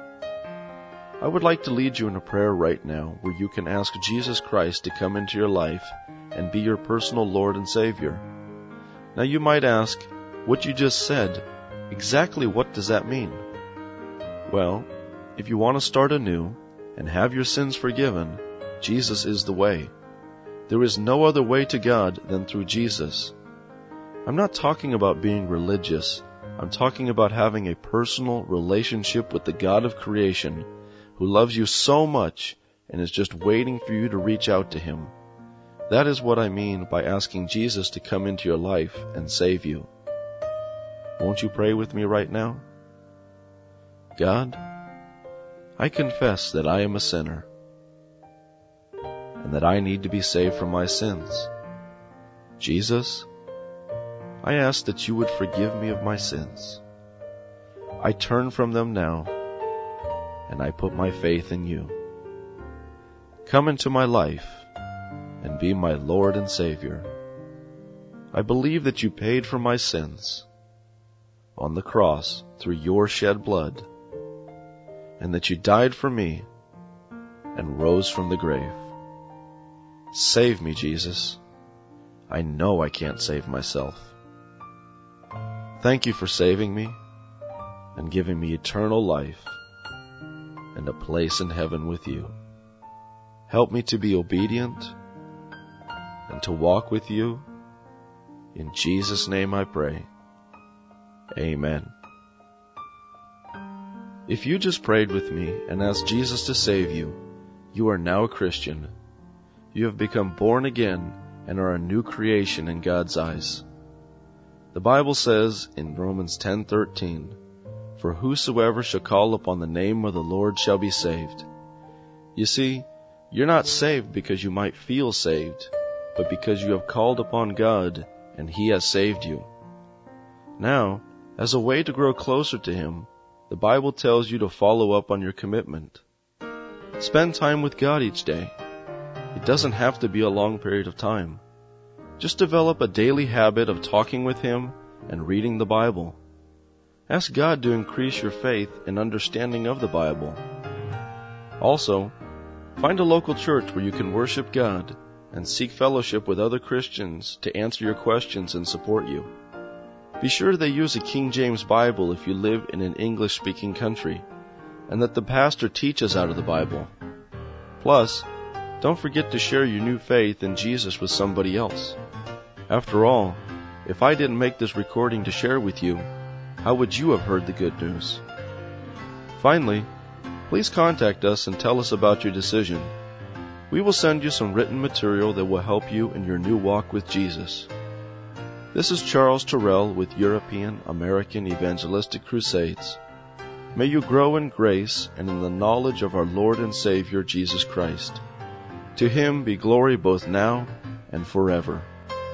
I would like to lead you in a prayer right now where you can ask Jesus Christ to come into your life and be your personal Lord and Savior. Now you might ask, what you just said, exactly what does that mean? Well, if you want to start anew and have your sins forgiven, Jesus is the way. There is no other way to God than through Jesus. I'm not talking about being religious. I'm talking about having a personal relationship with the God of creation who loves you so much and is just waiting for you to reach out to Him. That is what I mean by asking Jesus to come into your life and save you. Won't you pray with me right now? God, I confess that I am a sinner and that I need to be saved from my sins. Jesus, I ask that you would forgive me of my sins. I turn from them now, and I put my faith in you. Come into my life and be my Lord and Savior. I believe that you paid for my sins on the cross through your shed blood, and that you died for me and rose from the grave. Save me, Jesus. I know I can't save myself. Thank you for saving me and giving me eternal life and a place in heaven with you. Help me to be obedient and to walk with you. In Jesus' name I pray. Amen. If you just prayed with me and asked Jesus to save you, you are now a Christian. You have become born again and are a new creation in God's eyes. The Bible says in Romans ten thirteen, "For whosoever shall call upon the name of the Lord shall be saved." You see, you're not saved because you might feel saved, but because you have called upon God and He has saved you. Now, as a way to grow closer to Him, the Bible tells you to follow up on your commitment. Spend time with God each day. It doesn't have to be a long period of time. Just develop a daily habit of talking with Him and reading the Bible. Ask God to increase your faith and understanding of the Bible. Also, find a local church where you can worship God and seek fellowship with other Christians to answer your questions and support you. Be sure they use a King James Bible if you live in an English-speaking country, and that the pastor teaches out of the Bible. Plus, don't forget to share your new faith in Jesus with somebody else. After all, if I didn't make this recording to share with you, how would you have heard the good news? Finally, please contact us and tell us about your decision. We will send you some written material that will help you in your new walk with Jesus. This is Charles Terrell with European American Evangelistic Crusades. May you grow in grace and in the knowledge of our Lord and Savior Jesus Christ. To Him be glory both now and forever.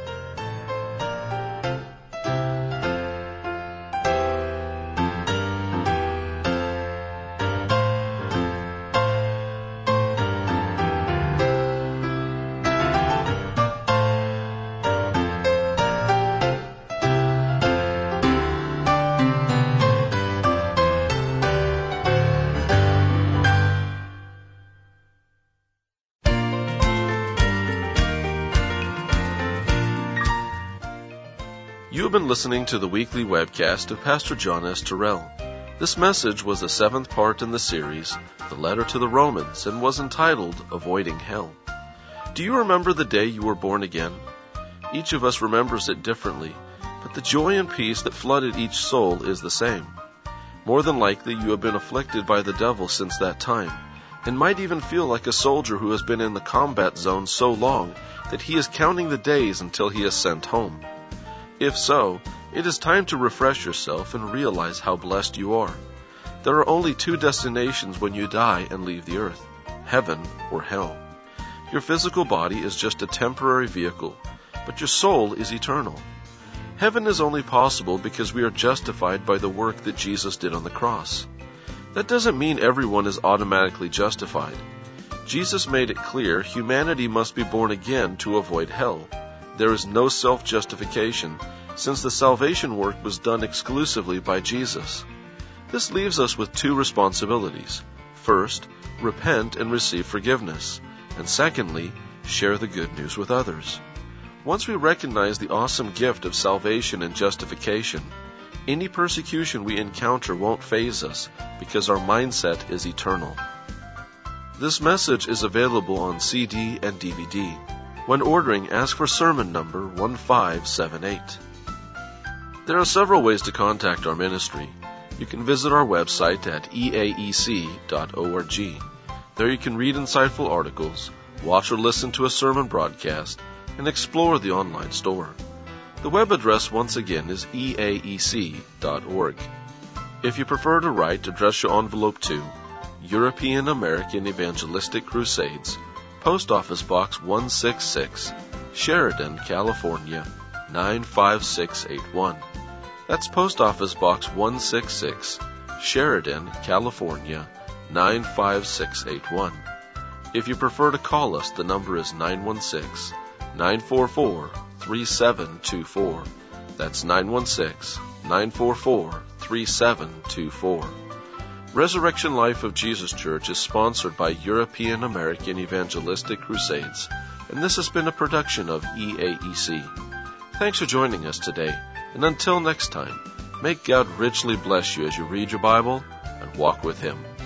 You have been listening to the weekly webcast of Pastor John S. Terrell. This message was the seventh part in the series, The Letter to the Romans, and was entitled Avoiding Hell. Do you remember the day you were born again? Each of us remembers it differently, but the joy and peace that flooded each soul is the same. More than likely, you have been afflicted by the devil since that time, and might even feel like a soldier who has been in the combat zone so long that he is counting the days until he is sent home. If so, it is time to refresh yourself and realize how blessed you are. There are only two destinations when you die and leave the earth, heaven or hell. Your physical body is just a temporary vehicle, but your soul is eternal. Heaven is only possible because we are justified by the work that Jesus did on the cross. That doesn't mean everyone is automatically justified. Jesus made it clear humanity must be born again to avoid hell. There is no self-justification, since the salvation work was done exclusively by Jesus. This leaves us with two responsibilities. First, repent and receive forgiveness. And secondly, share the good news with others. Once we recognize the awesome gift of salvation and justification, any persecution we encounter won't faze us because our mindset is eternal. This message is available on C D and D V D. When ordering, ask for sermon number one five seven eight. There are several ways to contact our ministry. You can visit our website at e a e c dot org. There you can read insightful articles, watch or listen to a sermon broadcast, and explore the online store. The web address once again is e a e c dot org. If you prefer to write, address your envelope to European American Evangelistic Crusades, Post Office Box one sixty-six, Sheridan, California, nine five six eight one. That's Post Office Box one sixty-six, Sheridan, California, nine five six eight one. If you prefer to call us, the number is nine one six, nine four four, three seven two four. That's nine one six, nine four four, three seven two four. Resurrection Life of Jesus Church is sponsored by European American Evangelistic Crusades, and this has been a production of E A E C. Thanks for joining us today, and until next time, may God richly bless you as you read your Bible and walk with Him.